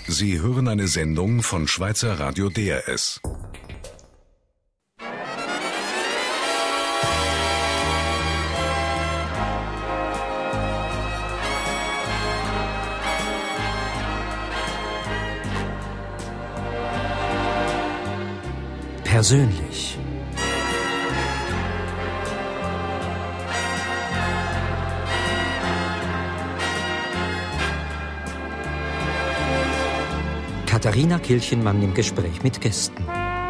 Sie hören eine Sendung von Schweizer Radio DRS. Persönlich. Katharina Kilchenmann im Gespräch mit Gästen.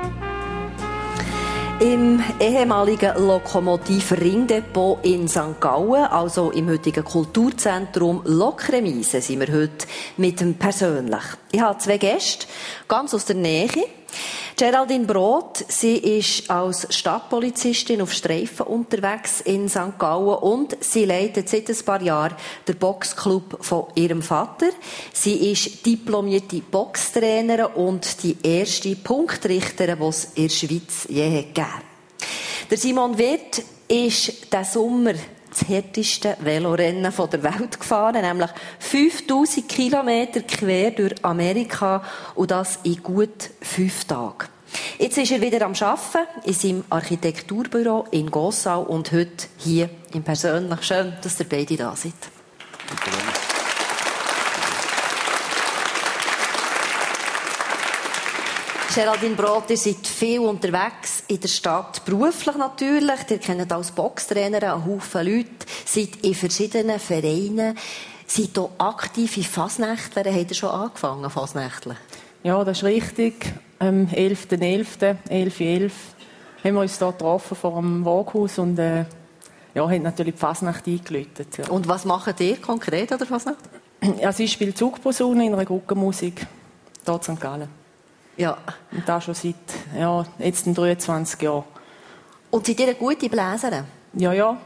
Im ehemaligen Lokomotiv-Ringdepot in St. Gallen, also im heutigen Kulturzentrum Lokremise, sind wir heute mit dem Persönlich. Ich habe zwei Gäste, ganz aus der Nähe. Geraldine Brot, sie ist als Stadtpolizistin auf Streifen unterwegs in St. Gallen und sie leitet seit ein paar Jahren den Boxclub von ihrem Vater. Sie ist diplomierte Boxtrainerin und die erste Punktrichterin, die es in der Schweiz je gegeben hat. Der Simon Wirth ist diesen Sommer das härteste Velorennen der Welt gefahren, nämlich 5000 Kilometer quer durch Amerika und das in gut 5 Tagen. Jetzt ist er wieder am Arbeiten in seinem Architekturbüro in Gossau und heute hier im Persönlich. Schön, dass ihr beide da seid. Geraldine Brot, ihr seid viel unterwegs in der Stadt, beruflich natürlich. Ihr kennt als Boxtrainer einen Haufen Leute, seid in verschiedenen Vereinen, seid hier aktiv in Fasnächtler. Habt ihr schon angefangen, Fasnächtler? Ja, das ist richtig. Am 11.11., 11.11 haben wir uns hier getroffen vor dem Waghaus und haben natürlich die Fasnacht eingeläutet. Ja. Und was macht ihr konkret an der Fasnacht? Ja, sie spielt Zugposaune in einer Guckenmusik hier in St. Gallen. Ja. Und das schon seit jetzt 23 Jahren. Und seid ihr eine gute Bläserin? Ja.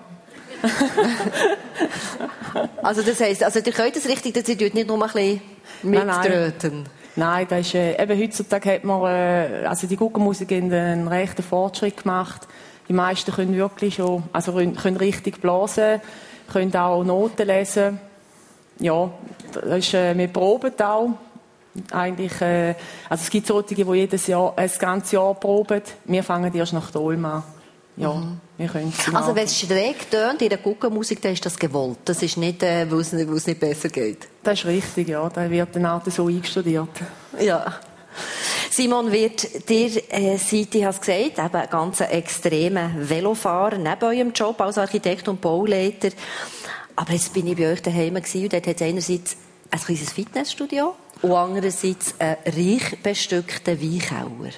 Also das heisst, ihr könnt es richtig, dass ihr nicht nur ein bisschen mittröten? Nein, das ist, eben heutzutage hat man, die Guckenmusik einen rechten Fortschritt gemacht. Die meisten können wirklich schon, können richtig blasen, können auch Noten lesen. Ja, das ist, wir proben auch. Eigentlich, es gibt solche, die jedes Jahr, das ganze Jahr proben. Wir fangen erst nach der Ulm an. Ja, wir können es Also wenn es schräg tönt in der Guckenmusik, dann ist das gewollt. Das ist nicht, weil es nicht besser geht. Das ist richtig, ja. Da wird dann auch so eingestudiert. Ja. Simon Wirth, ihr seid, ich habe es gesagt, eben ein ganz extremer Velofahrer neben eurem Job als Architekt und Bauleiter. Aber jetzt bin ich bei euch daheim gewesen, und dort hat es einerseits ein kleines Fitnessstudio und andererseits einen reich bestückten Weinkeller.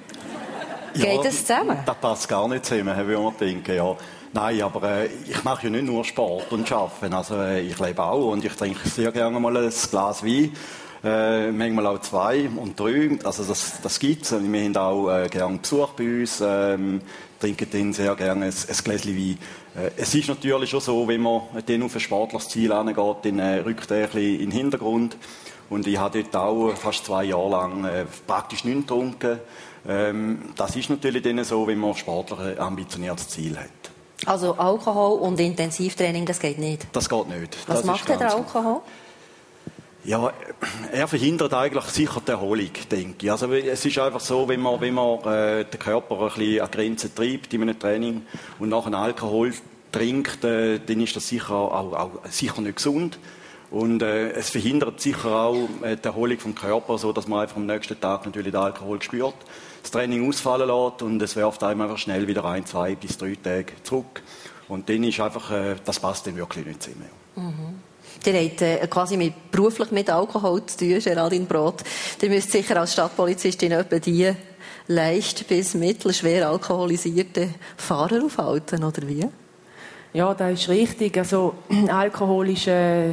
Geht das zusammen? Das passt gar nicht zusammen, würde ich denken, ja. Nein, aber ich mache ja nicht nur Sport und Arbeiten. Also ich lebe auch und ich trinke sehr gerne mal ein Glas Wein. Manchmal auch 2 und 3. Also das gibt's. Wir haben auch gerne Besuch bei uns. Trinken dann sehr gerne ein Gläschen Wein. Es ist natürlich schon so, wenn man dann auf ein sportliches Ziel angeht, dann rückt er ein bisschen in den Hintergrund. Und ich habe dort auch fast 2 Jahre lang praktisch nichts getrunken. Das ist natürlich dann so, wenn man sportlich ein ambitioniertes Ziel hat. Also Alkohol und Intensivtraining, das geht nicht? Das geht nicht. Was macht denn der Alkohol? Ja, er verhindert eigentlich sicher die Erholung, denke ich. Also es ist einfach so, wenn man den Körper ein bisschen an Grenzen treibt in einem Training und nachher Alkohol trinkt, dann ist das sicher auch sicher nicht gesund. Und es verhindert sicher auch die Erholung vom Körper, so dass man einfach am nächsten Tag natürlich den Alkohol spürt, das Training ausfallen lässt und es wirft einem einfach schnell wieder 1, 2 bis 3 Tage zurück. Und dann ist einfach, das passt dann wirklich nicht zusammen. Mhm. Ihr habt quasi beruflich mit Alkohol zu tun, Geraldine Brot. Ihr müsst sicher als Stadtpolizistin etwa die leicht bis mittelschwer alkoholisierten Fahrer aufhalten, oder wie? Ja, das ist richtig. Also Alkohol ist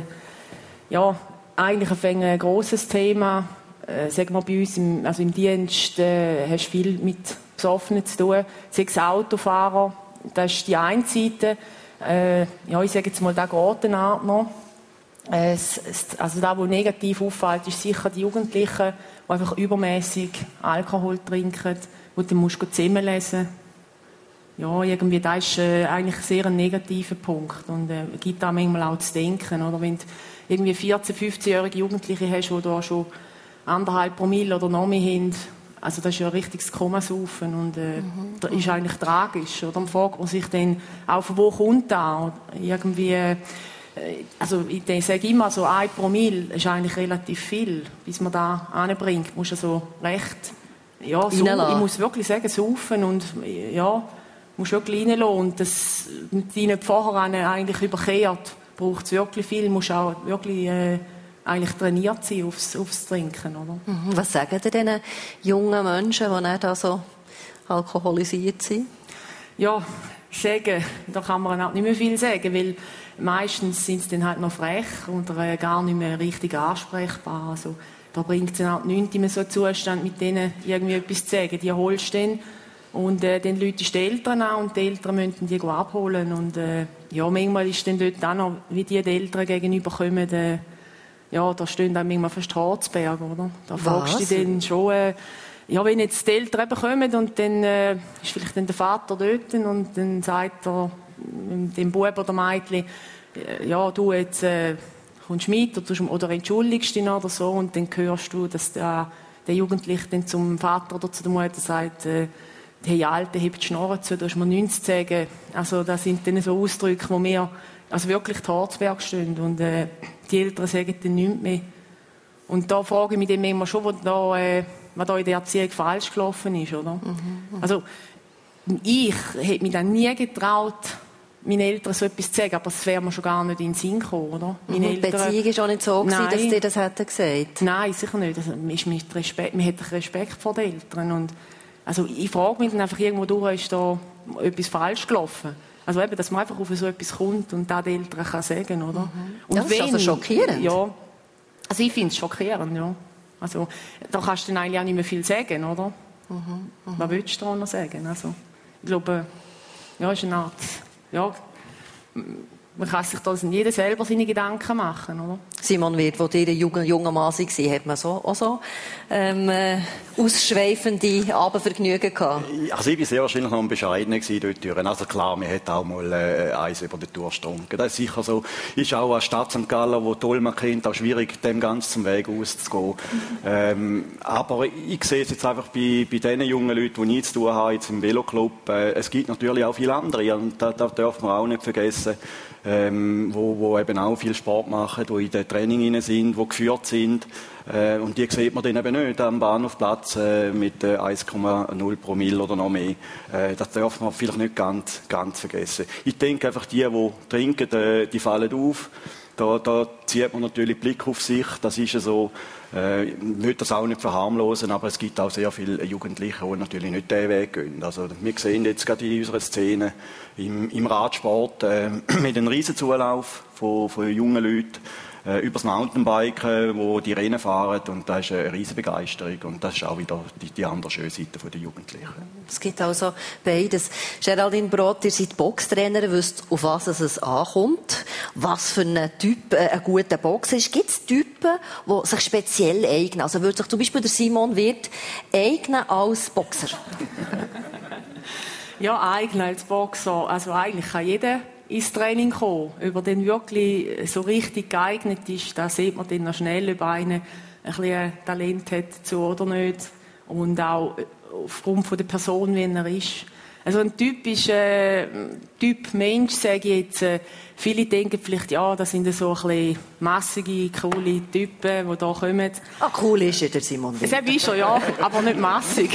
eigentlich ein grosses Thema. Sagen wir bei uns im Dienst hast du viel mit Besoffenen zu tun. 6 Autofahrer, das ist die eine Seite. Ich sage jetzt mal, da geht eine Art noch. Also das, was negativ auffällt, ist sicher die Jugendlichen, die einfach übermäßig Alkohol trinken, wo du musst Zimmer lesen. Ja, irgendwie das ist eigentlich sehr ein negativer Punkt und gibt da manchmal auch zu denken, oder wenn du irgendwie 14-, 15-jährige Jugendliche hast, die da schon 1,5 Promille oder noch mehr haben, also das ist ja ein richtiges Komasaufen und das ist eigentlich tragisch. Oder? Dann fragt man sich dann auch, von wo kommt das? Irgendwie, also ich sage immer, so 1 Promille ist eigentlich relativ viel, bis man da anbringt. Muss also recht, ja, ich muss wirklich sagen, saufen und ja, musst wirklich reinlassen. Und das die nicht vorher eigentlich überkehrt, braucht es wirklich viel. Du musst auch wirklich eigentlich trainiert sein aufs Trinken. Oder? Was sagen Sie diesen jungen Menschen, die nicht da so alkoholisiert sind? Ja, sagen, da kann man auch nicht mehr viel sagen, weil meistens sind sie dann halt noch frech oder gar nicht mehr richtig ansprechbar. Also, da bringt es dann auch nichts in so einen Zustand, mit denen irgendwie etwas zu sagen. Die holst du dann und dann läutest die Eltern an und die Eltern müssen die abholen. Und ja, manchmal ist dann dort auch noch, wie die Eltern gegenüberkommen, ja, da stehen dann manchmal fast Harzberg, oder? Da fragst du dich dann schon, ja, wenn jetzt die Eltern kommen und dann ist vielleicht dann der Vater dort und dann sagt er dem Bub oder Mädchen, ja, du jetzt kommst mit oder entschuldigst dich oder so und dann hörst du, dass der Jugendliche dann zum Vater oder zu der Mutter sagt, hey Alte, hebt die Schnorren zu, da ist mir nichts zu sagen. Also das sind dann so Ausdrücke, wo mir also wirklich die Harzberg stehen und die Eltern sagen dann nichts mehr. Und da frage ich mich dann immer schon, was da in der Erziehung falsch gelaufen ist, oder? Also ich hätte mich dann nie getraut, meinen Eltern so etwas zu sagen, aber es wäre mir schon gar nicht in den Sinn gekommen, oder? Die Beziehung war auch nicht so, dass die das hätten gesagt? Nein, sicher nicht. Also, man hat Respekt vor den Eltern. Und, also, ich frage mich dann einfach irgendwo durch, ist da etwas falsch gelaufen? Also eben, dass man einfach auf so etwas kommt und das den Eltern kann sagen, oder? Und das ist also schockierend? Ja. Also ich finde es schockierend, ja. Also, da kannst du dann eigentlich auch nicht mehr viel sagen, oder? Was willst du da noch sagen? Also, ich glaube, ja, ist eine Art, ja, man kann sich da jeder selber seine Gedanken machen, oder? Simon Wirth, wo ihr junger Mann war, hat man auch so ausschweifende Abendvergnügen gehabt? Also ich war sehr wahrscheinlich noch ein Bescheidener dort. Also klar, man hat auch mal eins über den Durst getrunken. Das ist sicher so. Ist auch eine Stadt St. Gallen, wo toll man kennt, auch schwierig, dem ganz zum Weg auszugehen. Aber ich sehe es jetzt einfach bei den jungen Leuten, die ich zu tun habe, jetzt im Veloclub. Es gibt natürlich auch viele andere, und da darf man auch nicht vergessen, wo eben auch viel Sport machen, die in den Training sind, die geführt sind. Und die sieht man dann eben nicht am Bahnhofplatz mit 1,0 Promille oder noch mehr. Das darf man vielleicht nicht ganz vergessen. Ich denke einfach, die trinken, die fallen auf. Da zieht man natürlich Blick auf sich. Das ist ja so. Ich will das auch nicht verharmlosen, aber es gibt auch sehr viele Jugendliche, die natürlich nicht diesen Weg gehen. Also, wir sehen jetzt gerade in unserer Szene im Radsport mit einem riesen Zulauf von jungen Leuten übers Mountainbiken, wo die Rennen fahren, und da ist eine riesige Begeisterung, und das ist auch wieder die andere schöne Seite der Jugendlichen. Es gibt also beides. Geraldine Brot, ihr seid Boxtrainer, wisst, auf was es ankommt, was für ein Typ ein guter Boxer ist. Gibt es Typen, die sich speziell eignen? Also würde sich zum Beispiel der Simon Wirth eignen als Boxer? Ja, eignen als Boxer. Also eigentlich kann jeder ins Training kommen. Über den wirklich so richtig geeignet ist, da sieht man dann noch schnell, ob einer ein bisschen Talent hat dazu oder nicht. Und auch aufgrund von der Person, wie er ist. Also ein typischer Typ Mensch, sage ich jetzt. Viele denken vielleicht, ja, das sind so ein bisschen massige, coole Typen, die da kommen. Ah, cool ist der Simon Wirth. Das ist er, ja, aber nicht massig.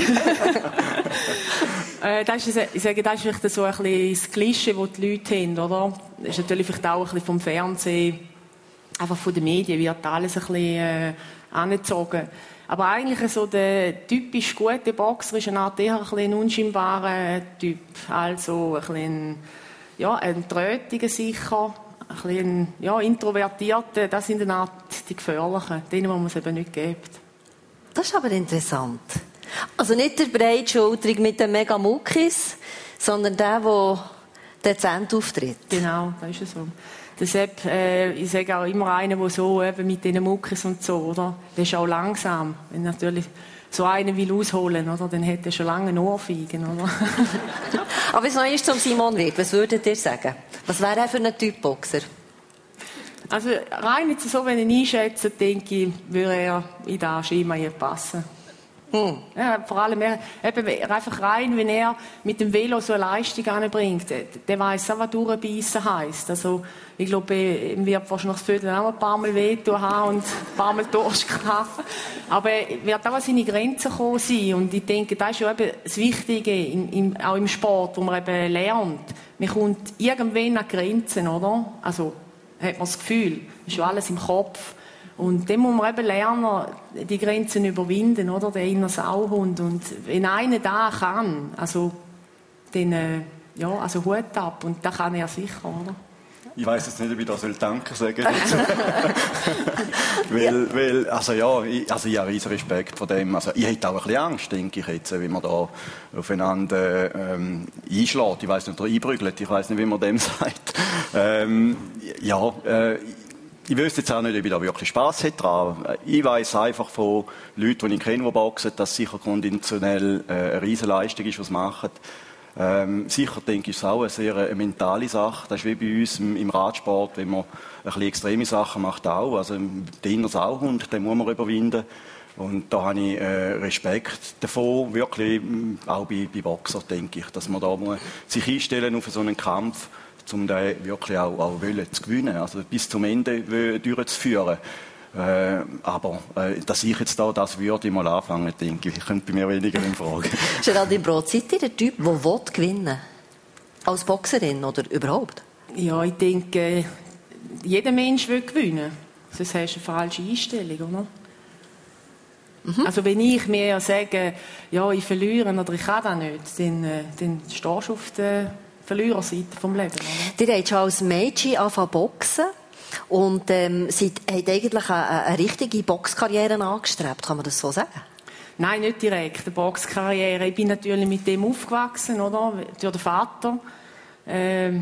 Das ist vielleicht so ein bisschen das Klischee, das die Leute haben, oder? Das ist natürlich vielleicht auch ein bisschen vom Fernsehen, einfach von den Medien, wird alles ein bisschen angezogen. Aber eigentlich so der typisch gute Boxer ist eine Art eher ein unscheinbarer Typ. Also ein bisschen, ja, ein Trötiger sicher, ein bisschen, ja, Introvertierter. Das sind eine Art die Gefährlichen, denen, wo man es eben nicht gibt. Das ist aber interessant. Also nicht der Breitschultrige mit den Mega-Muckis, sondern der dezent auftritt. Genau, das ist es so. Deshalb, ich sage auch immer einen, der so eben mit diesen Muckis und so, oder? Der ist auch langsam. Wenn natürlich so einen will ausholen, oder? Dann hat er schon lange eine Ohrfeige, oder? Aber was noch ist zum Simon Wirth, was würdet ihr sagen? Was wäre er für ein Typ Boxer? Also rein jetzt so, wenn ich einschätze, denke ich, würde er in das Schema hier passen. Ja, vor allem einfach rein, wenn er mit dem Velo so eine Leistung anbringt, der weiss auch, was durchbeissen heisst. Also, ich glaube, ihm wird wahrscheinlich das Viertel auch ein paar Mal wehtun haben und ein paar Mal Durst haben. Aber er wird auch an seine Grenzen gekommen sein. Und ich denke, das ist ja eben das Wichtige, auch im Sport, wo man eben lernt. Man kommt irgendwann an Grenzen, oder? Also, hat man das Gefühl, das ist ja alles im Kopf. Und dann muss man eben lernen, die Grenzen überwinden, oder? Der innere Sauhund. Und wenn einer da kann, also, dann, also Hut ab. Und das kann er sicher, oder? Ich weiss jetzt nicht, ob ich da Danke sagen soll. Ich habe riesen Respekt vor dem. Also, ich hätte auch ein bisschen Angst, denke ich jetzt, wie man da aufeinander einschlägt. Ich weiss nicht, oder einprügelt. Ich weiss nicht, wie man dem sagt. Ich wüsste jetzt auch nicht, ob ich da wirklich Spass hätte dran. Ich weiss einfach von Leuten, die ich kenne, die boxen, dass es sicher konditionell eine riesen Leistung ist, was sie machen. Sicher, denke ich, ist es auch eine sehr mentale Sache. Das ist wie bei uns im Radsport, wenn man ein bisschen extreme Sachen macht auch. Also, den inneren Sauhund, den muss man überwinden. Und da habe ich Respekt davon, wirklich, auch bei Boxern, denke ich, dass man da muss sich einstellen auf so einen Kampf, um den wirklich auch zu gewinnen, also bis zum Ende durchzuführen. Aber dass ich jetzt da das würde mal anfangen, denke ich, könnte bei mir weniger in Frage. Geraldine Brot, seid ihr der Typ, der gewinnen will? Als Boxerin oder überhaupt? Ja, ich denke, jeder Mensch will gewinnen. Sonst hast du eine falsche Einstellung, oder? Also wenn ich mir sage, ja, ich verliere oder ich kann das nicht, dann stehst du auf der Verliererseite vom Leben. Oder? Ihr habt schon als Mädchen angefangen zu boxen und habt eigentlich eine richtige Boxkarriere angestrebt, kann man das so sagen? Nein, nicht direkt eine Boxkarriere. Ich bin natürlich mit dem aufgewachsen, oder? Durch den Vater. Er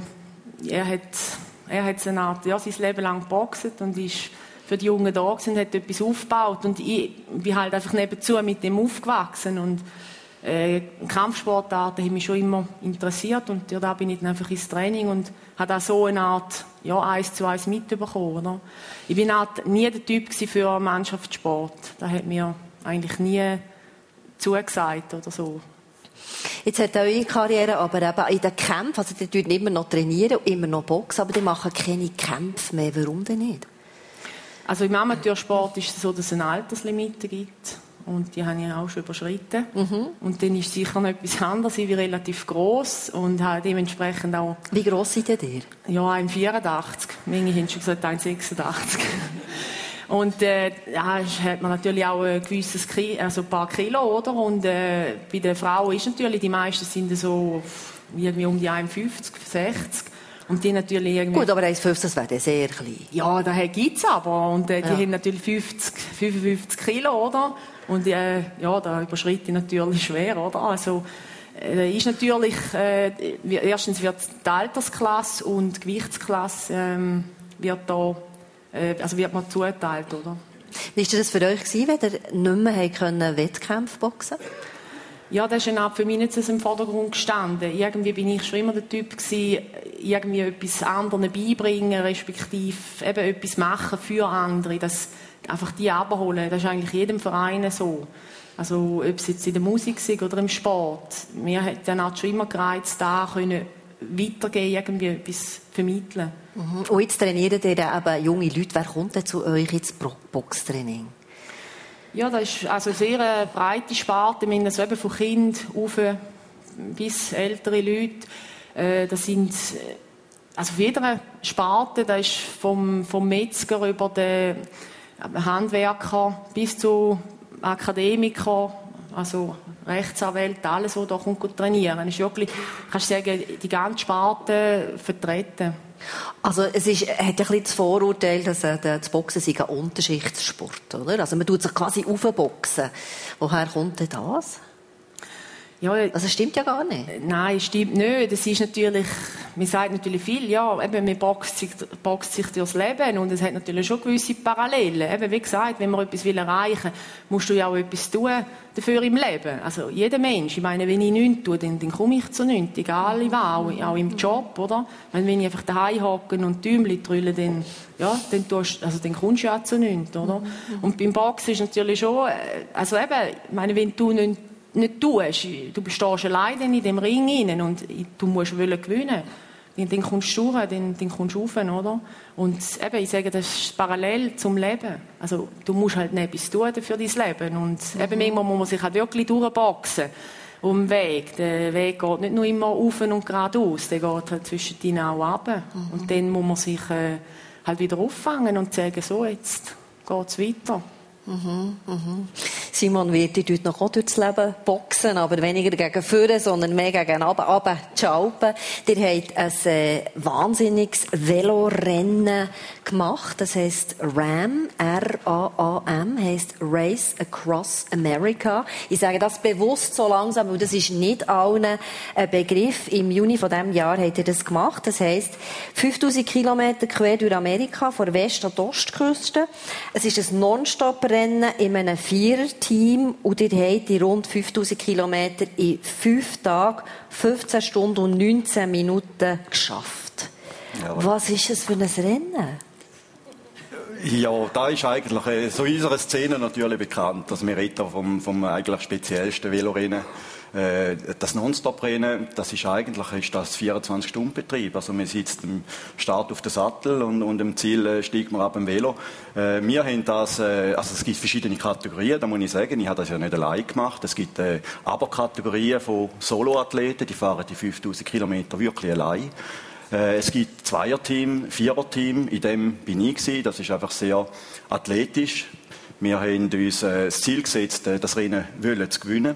hat sein Leben lang geboxt und ist für die Jungen da gewesen und hat etwas aufgebaut. Und ich bin halt einfach nebenzu mit dem aufgewachsen. Und Kampfsportarten haben mich schon immer interessiert und da bin ich dann einfach ins Training und habe auch so eine Art 1:1 mitbekommen. Oder? Ich bin halt nie der Typ für Mannschaftssport. Das hat mir eigentlich nie zugesagt oder so. Jetzt hat eure Karriere aber eben in den Kämpfen, also die tun immer noch trainieren, immer noch boxen, aber die machen keine Kämpfe mehr. Warum denn nicht? Also im Amateursport ist es so, dass es eine Alterslimite gibt. Und die habe ich auch schon überschritten. Und dann ist sicher noch etwas anderes. Ich bin relativ gross und habe dementsprechend auch... Wie gross seid ihr? Ja, 1,84. Manche haben schon gesagt 1,86. Und hat man natürlich auch ein gewisses ein paar Kilo, oder? Und bei den Frauen ist natürlich, die meisten sind so irgendwie um die 1,50, 60. Und die natürlich irgendwie... Gut, aber 1,50, das wäre sehr klein. Ja, das gibt es aber. Und die haben natürlich 55 Kilo, oder? Und da überschreite ich natürlich schwer, oder? Also, ist natürlich, erstens wird die Altersklasse und die Gewichtsklasse wird man zugeteilt, oder? Wie war das für euch, wenn ihr nicht mehr Wettkämpfe boxen konnten? Ja, das ist für mich nicht so im Vordergrund gestanden. Irgendwie bin ich schon immer der Typ gewesen, irgendwie etwas anderen beibringen, respektive eben etwas machen für andere, das einfach die abholen. Das ist eigentlich jedem Verein so. Also, ob es jetzt in der Musik ist oder im Sport. Mir hat dann auch schon immer gereizt, da können weitergehen, irgendwie etwas vermitteln. Und jetzt trainieren ihr eben junge Leute. Wer kommt denn zu euch ins Boxtraining? Ja, das ist also eine sehr breite Sparte. Wir haben so eben von Kind auf bis ältere Leute. Das sind, also für jede Sparte, das ist vom Metzger über den Handwerker bis zu Akademiker, also Rechtsanwälte, alles, was da kommt, trainieren. Das ist wirklich, kannst du sagen, die ganze Sparte vertreten. Also es hat ein bisschen das Vorurteil, dass das Boxen sei ein Unterschichtssport, oder? Also man tut sich quasi aufboxen. Woher kommt denn das? Ja, also stimmt ja gar nicht. Nein, stimmt nicht. Das ist natürlich, man sagt natürlich viel, ja, eben, man boxt sich durchs Leben und es hat natürlich schon gewisse Parallelen. Eben, wie gesagt, wenn man etwas erreichen will, musst du ja auch etwas tun dafür im Leben. Also jeder Mensch, ich meine, wenn ich nichts tue, dann komme ich zu nichts, egal in was, auch im Job, oder? Wenn ich einfach daheim hocke und Däumchen drülle, dann kommst du ja zu nichts, oder? Und beim Boxen ist natürlich schon, also eben, ich meine, wenn du nicht tust, du stehst alleine in dem Ring rein und du musst gewinnen. Dann kommst du durch, dann kommst du rauf, oder? Und eben, ich sage, das ist parallel zum Leben. Also, du musst halt etwas tun für dein Leben. Und eben, manchmal muss man sich halt wirklich durchboxen. Um den Weg. Der Weg geht nicht nur immer auf und geradeaus, der geht halt zwischen denen auch runter. Und dann muss man sich halt wieder auffangen und sagen, so, jetzt geht's weiter. Simon wird dort noch durchs Leben boxen, aber weniger gegen vorne, sondern mehr gegen runter die Alpen. Ihr habt ein wahnsinniges Velorennen gemacht. Das heisst RAM, R-A-A-M, heisst Race Across America. Ich sage das bewusst so langsam, weil das ist nicht allen ein Begriff. Im Juni von diesem Jahr habt ihr das gemacht. Das heisst 5000 Kilometer quer durch Amerika, von West- an die Ostküste. Es ist ein Non-Stop-Rennen in einem Viererteam und ihr habt die rund 5000 Kilometer in 5 Tagen, 15 Stunden und 19 Minuten geschafft. Ja. Was ist es für ein Rennen? Ja, da ist eigentlich so in unserer Szene natürlich bekannt, dass wir reden vom eigentlich speziellsten Velorennen. Das Non-Stop-Rennen, das ist 24-Stunden-Betrieb. Also man sitzt im Start auf den Sattel und im Ziel steigt man ab dem Velo. Wir haben das, also es gibt verschiedene Kategorien, da muss ich sagen, ich habe das ja nicht allein gemacht. Es gibt aber Kategorien von Soloathleten, die fahren die 5000 Kilometer wirklich allein. Es gibt Zweierteam, Viererteam, in dem bin ich gewesen. Das ist einfach sehr athletisch. Wir haben uns das Ziel gesetzt, das Rennen zu gewinnen.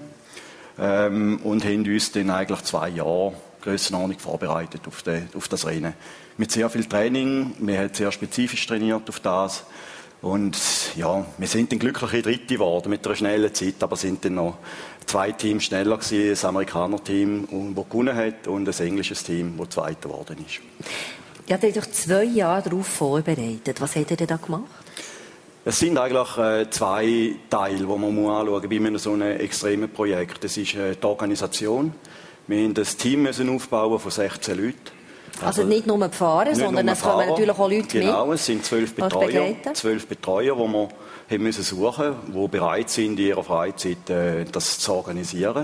Und haben uns dann eigentlich 2 Jahre Grössenordnung vorbereitet auf das Rennen. Mit sehr viel Training, wir haben sehr spezifisch trainiert auf das. Und ja, wir sind dann glückliche Dritte geworden mit einer schnellen Zeit, aber sind dann noch 2 Teams schneller gewesen, das Amerikaner-Team, das gewonnen hat, und ein englisches Team, das Zweiter geworden ist. Ja, ihr habt euch 2 Jahre darauf vorbereitet. Was habt ihr denn da gemacht? Es sind eigentlich 2 Teile, die man anschauen muss bei einem so einem extremen Projekt. Das ist die Organisation. Wir mussten ein Team aufbauen von 16 Leuten. Also nicht nur die Fahrer, sondern es kommen natürlich auch Leute mit. Genau, es sind 12 Betreuer, die wir haben müssen suchen, die bereit sind, in ihrer Freizeit das zu organisieren.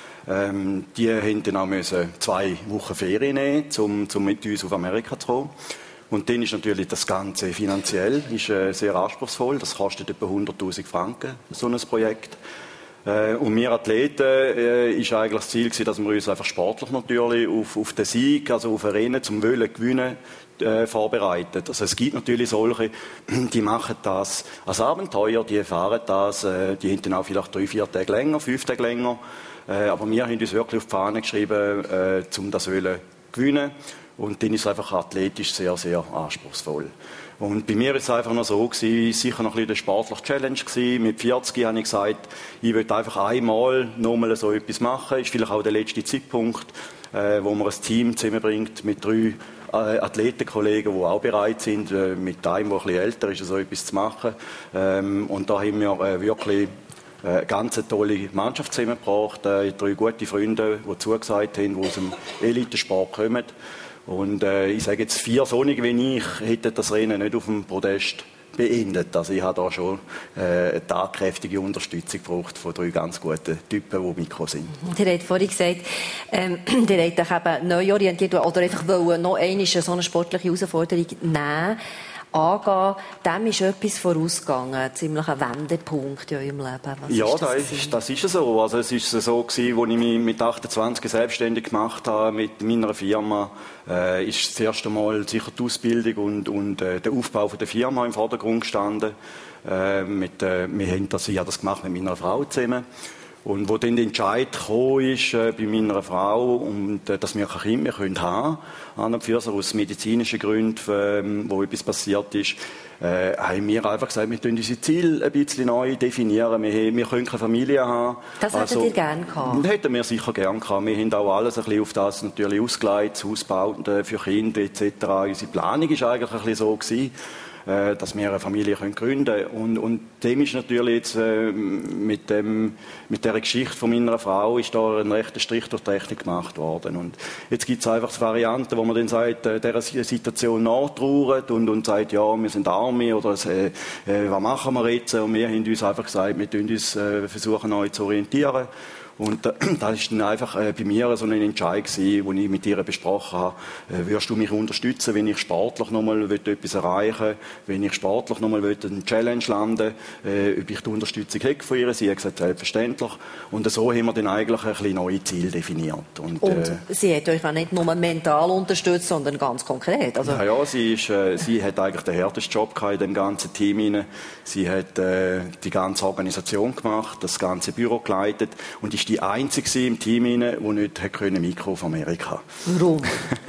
Die haben dann auch 2 Wochen Ferien nehmen, um mit uns auf Amerika zu kommen. Und dann ist natürlich das Ganze finanziell sehr anspruchsvoll. Das kostet etwa 100'000 Franken, so ein Projekt. Und wir Athleten ist eigentlich das Ziel gewesen, dass wir uns einfach sportlich natürlich auf den Sieg, also auf ein Rennen zum Wollen gewinnen, vorbereiten. Also es gibt natürlich solche, die machen das als Abenteuer, die erfahren das, die haben dann auch vielleicht 3-4 Tage länger, 5 Tage länger. Aber wir haben uns wirklich auf die Fahne geschrieben, um das Wollen gewinnen. Und dann ist es einfach athletisch sehr, sehr anspruchsvoll. Und bei mir war es einfach noch so, sicher noch ein bisschen eine sportliche Challenge gewesen. Mit 40 habe ich gesagt, ich will einfach einmal nochmal so etwas machen. Ist vielleicht auch der letzte Zeitpunkt, wo man ein Team zusammenbringt mit 3 Athletenkollegen, die auch bereit sind, mit einem, der ein bisschen älter ist, so etwas zu machen. Und da haben wir wirklich eine ganz tolle Mannschaft zusammengebracht. 3 gute Freunde, die zugesagt haben, die aus dem Elitensport kommen. Und ich sage jetzt, 4 Sonnige wie ich hätten das Rennen nicht auf dem Podest beendet. Also ich habe da schon eine tatkräftige Unterstützung gebraucht von 3 ganz guten Typen, die mitgekommen sind. Ihr habt vorhin gesagt, ihr habt euch eben neu orientiert oder einfach wollen noch einmal so eine sportliche Herausforderung nehmen, angehen. Dem ist etwas vorausgegangen, ein ziemlicher Wendepunkt in eurem Leben. Das ist so. Also es ist so gewesen, als ich mich mit 28 selbstständig gemacht habe mit meiner Firma, ist das erste Mal sicher die Ausbildung und der Aufbau der Firma im Vordergrund gestanden. Ich habe das gemacht mit meiner Frau zusammen. Und wo dann der Entscheid gekommen ist bei meiner Frau, und, dass wir kein Kind mehr haben können, an und für sich aus medizinischen Gründen, wo etwas passiert ist, haben wir einfach gesagt, wir müssen unsere Ziele ein bisschen neu definieren. Wir können keine Familie haben. Das hättet ihr gerne gehabt? Das hätten wir sicher gerne gehabt. Wir haben auch alles ein bisschen auf das natürlich ausgelegt, das Haus gebaut für Kinder etc. Unsere Planung war eigentlich ein bisschen so gewesen, dass wir eine Familie gründen können. Und dem ist natürlich jetzt mit der Geschichte von meiner Frau ist da ein rechter Strich durch die Rechnung gemacht worden. Und jetzt gibt es einfach Varianten, wo man dann sagt, dieser Situation nachtrauert und sagt, ja, wir sind Arme oder was machen wir jetzt? Und wir haben uns einfach gesagt, wir versuchen uns neu zu orientieren. Und das war dann einfach bei mir so ein Entscheid gewesen, den ich mit ihr besprochen habe. Würdest du mich unterstützen, wenn ich sportlich nochmal etwas erreichen will, wenn ich sportlich nochmal eine Challenge landen will, ob ich die Unterstützung hätte von ihr? Sie hat gesagt, selbstverständlich. Und so haben wir dann eigentlich ein bisschen neue Ziele definiert. Und sie hat euch auch nicht nur mental unterstützt, sondern ganz konkret. Also ja, sie hat eigentlich den härtesten Job gehabt in dem ganzen Team hinein. Sie hat die ganze Organisation gemacht, das ganze Büro geleitet und ist die einzige im Team, die nicht Mikro auf Amerika. Warum?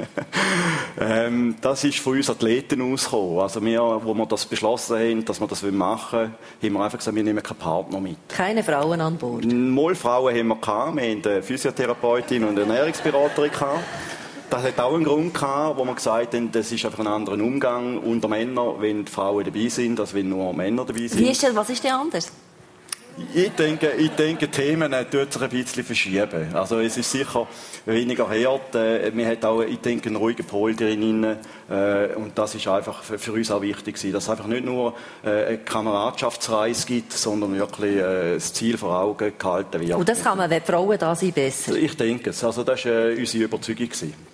Das ist von uns Athleten ausgekommen. Also wir, wo wir das beschlossen haben, dass wir das machen wollen, haben wir einfach gesagt, wir nehmen keinen Partner mit. Keine Frauen an Bord? Mal Frauen haben wir gehabt. Wir haben eine Physiotherapeutin und eine Ernährungsberaterin gehabt. Das hat auch einen Grund gehabt, wo wir gesagt haben, das ist einfach ein anderer Umgang unter Männern, wenn die Frauen dabei sind, als wenn nur Männer dabei sind. Was ist denn anders? Ich denke, Themen tut sich ein bisschen verschieben. Also es ist sicher weniger hart. Man hat auch, ich denke, einen ruhigen Pol drin. Und das ist einfach für uns auch wichtig gewesen, dass es einfach nicht nur eine Kameradschaftsreise gibt, sondern wirklich das Ziel vor Augen gehalten wird. Und das kann man, wenn die Frauen da sind, besser? Ich denke es. Also das war unsere Überzeugung.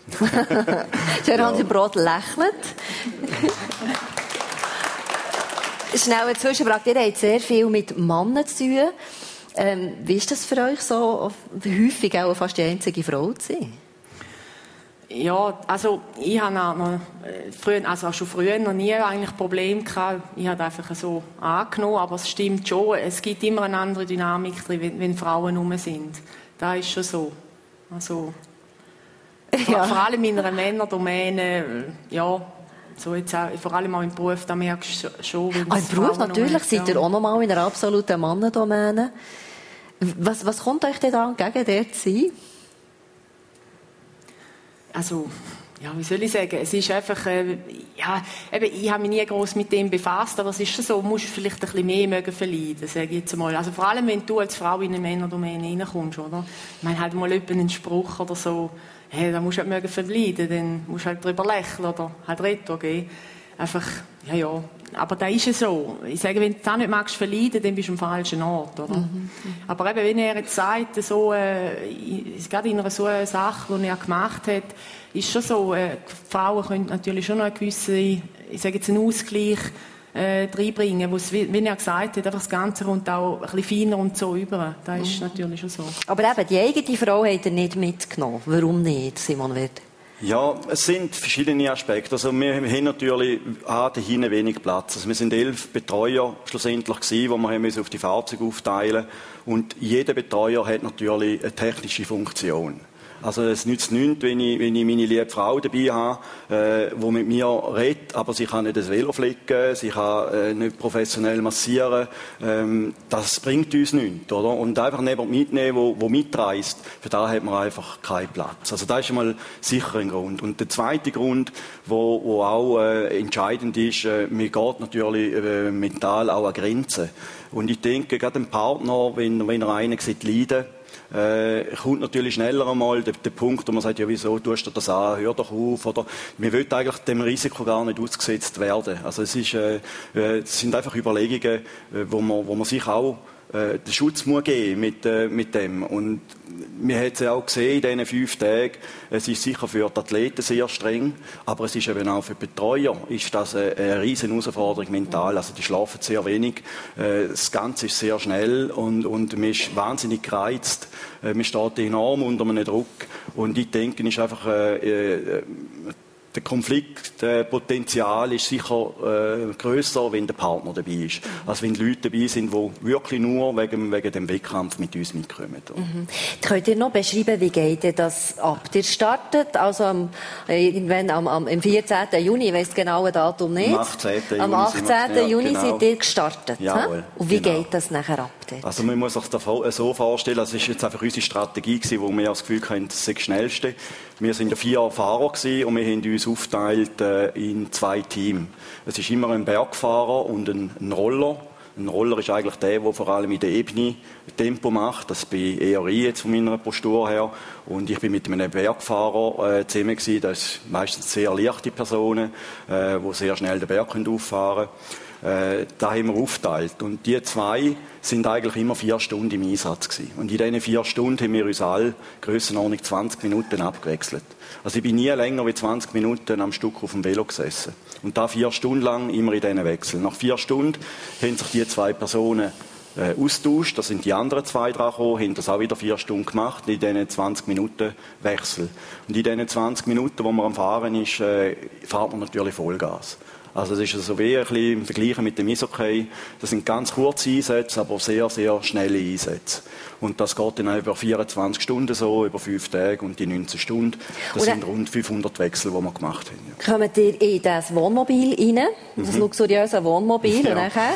Hans Brot lächelt. Schnell eine Zwischenfrage. Ihr habt sehr viel mit Männern zu tun. Wie ist das für euch so, häufig auch fast die einzige Frau zu sein? Ja, also ich habe schon früher noch nie eigentlich Probleme gehabt. Ich habe einfach so angenommen, aber es stimmt schon, es gibt immer eine andere Dynamik drin, wenn Frauen rum sind. Das ist schon so. Also, ja. Vor allem in einer Männerdomäne, ja. So jetzt auch, vor allem auch im Beruf, da merkst du schon, wie im Beruf natürlich, seid ihr auch noch mal in einer absoluten Mannendomäne. Was kommt euch denn da entgegen, der zu sein? Also, ja, wie soll ich sagen, es ist einfach, ich habe mich nie gross mit dem befasst, aber es ist schon so, du musst vielleicht ein bisschen mehr mögen verleiden, sage ich jetzt mal. Also vor allem, wenn du als Frau in eine Männerdomäne reinkommst, oder? Ich meine, halt mal einen Spruch oder so, hey, da musst du halt mögen verleiden, dann musst du halt drüber lächeln oder halt Retro geben. Einfach, ja. Aber da ist es so. Ich sage, wenn du das nicht magst verleiden, dann bist du am falschen Ort, oder? Mhm. Aber eben, wenn er jetzt sagt, so, gerade in einer so einer Sache, die er gemacht hat, ist schon so, Frauen können natürlich schon noch einen gewissen, ich sage jetzt, einen Ausgleich reinbringen, wo es, wie er gesagt hat, einfach das Ganze kommt auch ein bisschen feiner und so über. Das ist natürlich schon so. Aber eben, die eigene Frau hat er nicht mitgenommen. Warum nicht, Simon Wirth? Ja, es sind verschiedene Aspekte. Also wir haben natürlich dahinten wenig Platz. Also wir sind 11 Betreuer schlussendlich gewesen, wo wir auf die Fahrzeuge aufteilen. Und jeder Betreuer hat natürlich eine technische Funktion. Also es nützt nichts, wenn ich meine liebe Frau dabei habe, die mit mir redet, aber sie kann nicht das Velo flicken, sie kann nicht professionell massieren. Das bringt uns nichts, oder? Und einfach jemand mitnehmen, der mitreist, für da hat man einfach keinen Platz. Also das ist einmal sicher ein Grund. Und der zweite Grund, wo auch entscheidend ist, man geht natürlich mental auch an Grenzen. Und ich denke, gerade ein Partner, wenn er einen sieht leiden, kommt natürlich schneller einmal der Punkt, wo man sagt, ja, wieso tust du das an, hör doch auf, oder man will eigentlich dem Risiko gar nicht ausgesetzt werden. Also es sind einfach Überlegungen, wo man sich auch den Schutz muss geben mit dem. Und wir haben es ja auch gesehen in diesen 5 Tagen, es ist sicher für die Athleten sehr streng, aber es ist eben auch für die Betreuer ist das eine riesen Herausforderung mental. Also die schlafen sehr wenig, das Ganze ist sehr schnell und man ist wahnsinnig gereizt, man steht enorm unter einem Druck und ich denke, es ist einfach der Konfliktpotenzial ist sicher grösser, wenn der Partner dabei ist. Also wenn die Leute dabei sind, die wirklich nur wegen dem Wettkampf mit uns mitkommen. Könnt ihr noch beschreiben, wie geht das ab? Ihr startet also irgendwann am 14. Juni, ich weiss das genaue Datum nicht. Am 18. Juni seid ihr gestartet. Jawohl, und wie geht das nachher ab? Also man muss sich das so vorstellen, das ist jetzt einfach unsere Strategie gewesen, wo wir das Gefühl hatten, das ist das Schnellste. Wir sind 4 Fahrer gewesen und wir haben uns aufgeteilt in 2 Teams. Es ist immer ein Bergfahrer und ein Roller. Ein Roller ist eigentlich der vor allem in der Ebene Tempo macht. Das bin eher ich jetzt von meiner Postur her. Und ich bin mit einem Bergfahrer zusammen gewesen. Das sind meistens sehr leichte Personen, die sehr schnell den Berg auffahren können. Da haben wir aufgeteilt. Und die 2 sind eigentlich immer 4 Stunden im Einsatz gewesen. Und in diesen 4 Stunden haben wir uns alle Grössenordnung 20 Minuten abgewechselt. Also ich bin nie länger als 20 Minuten am Stück auf dem Velo gesessen. Und da 4 Stunden lang immer in diesen Wechseln. Nach 4 Stunden haben sich die 2 Personen austauscht. Da sind die anderen 2 dran gekommen, haben das auch wieder 4 Stunden gemacht, in diesen 20 Minuten Wechsel. Und in diesen 20 Minuten, wo man am Fahren ist, fährt man natürlich Vollgas. Also das ist so wie ein bisschen im Vergleich mit dem Eishockey. Das sind ganz kurze Einsätze, aber sehr, sehr schnelle Einsätze. Und das geht dann auch über 24 Stunden so, über 5 Tage und die 19 Stunden. Das sind rund 500 Wechsel, die wir gemacht haben. Ja. Kommt ihr in das Wohnmobil rein? Das luxuriöse Wohnmobil, und nachher?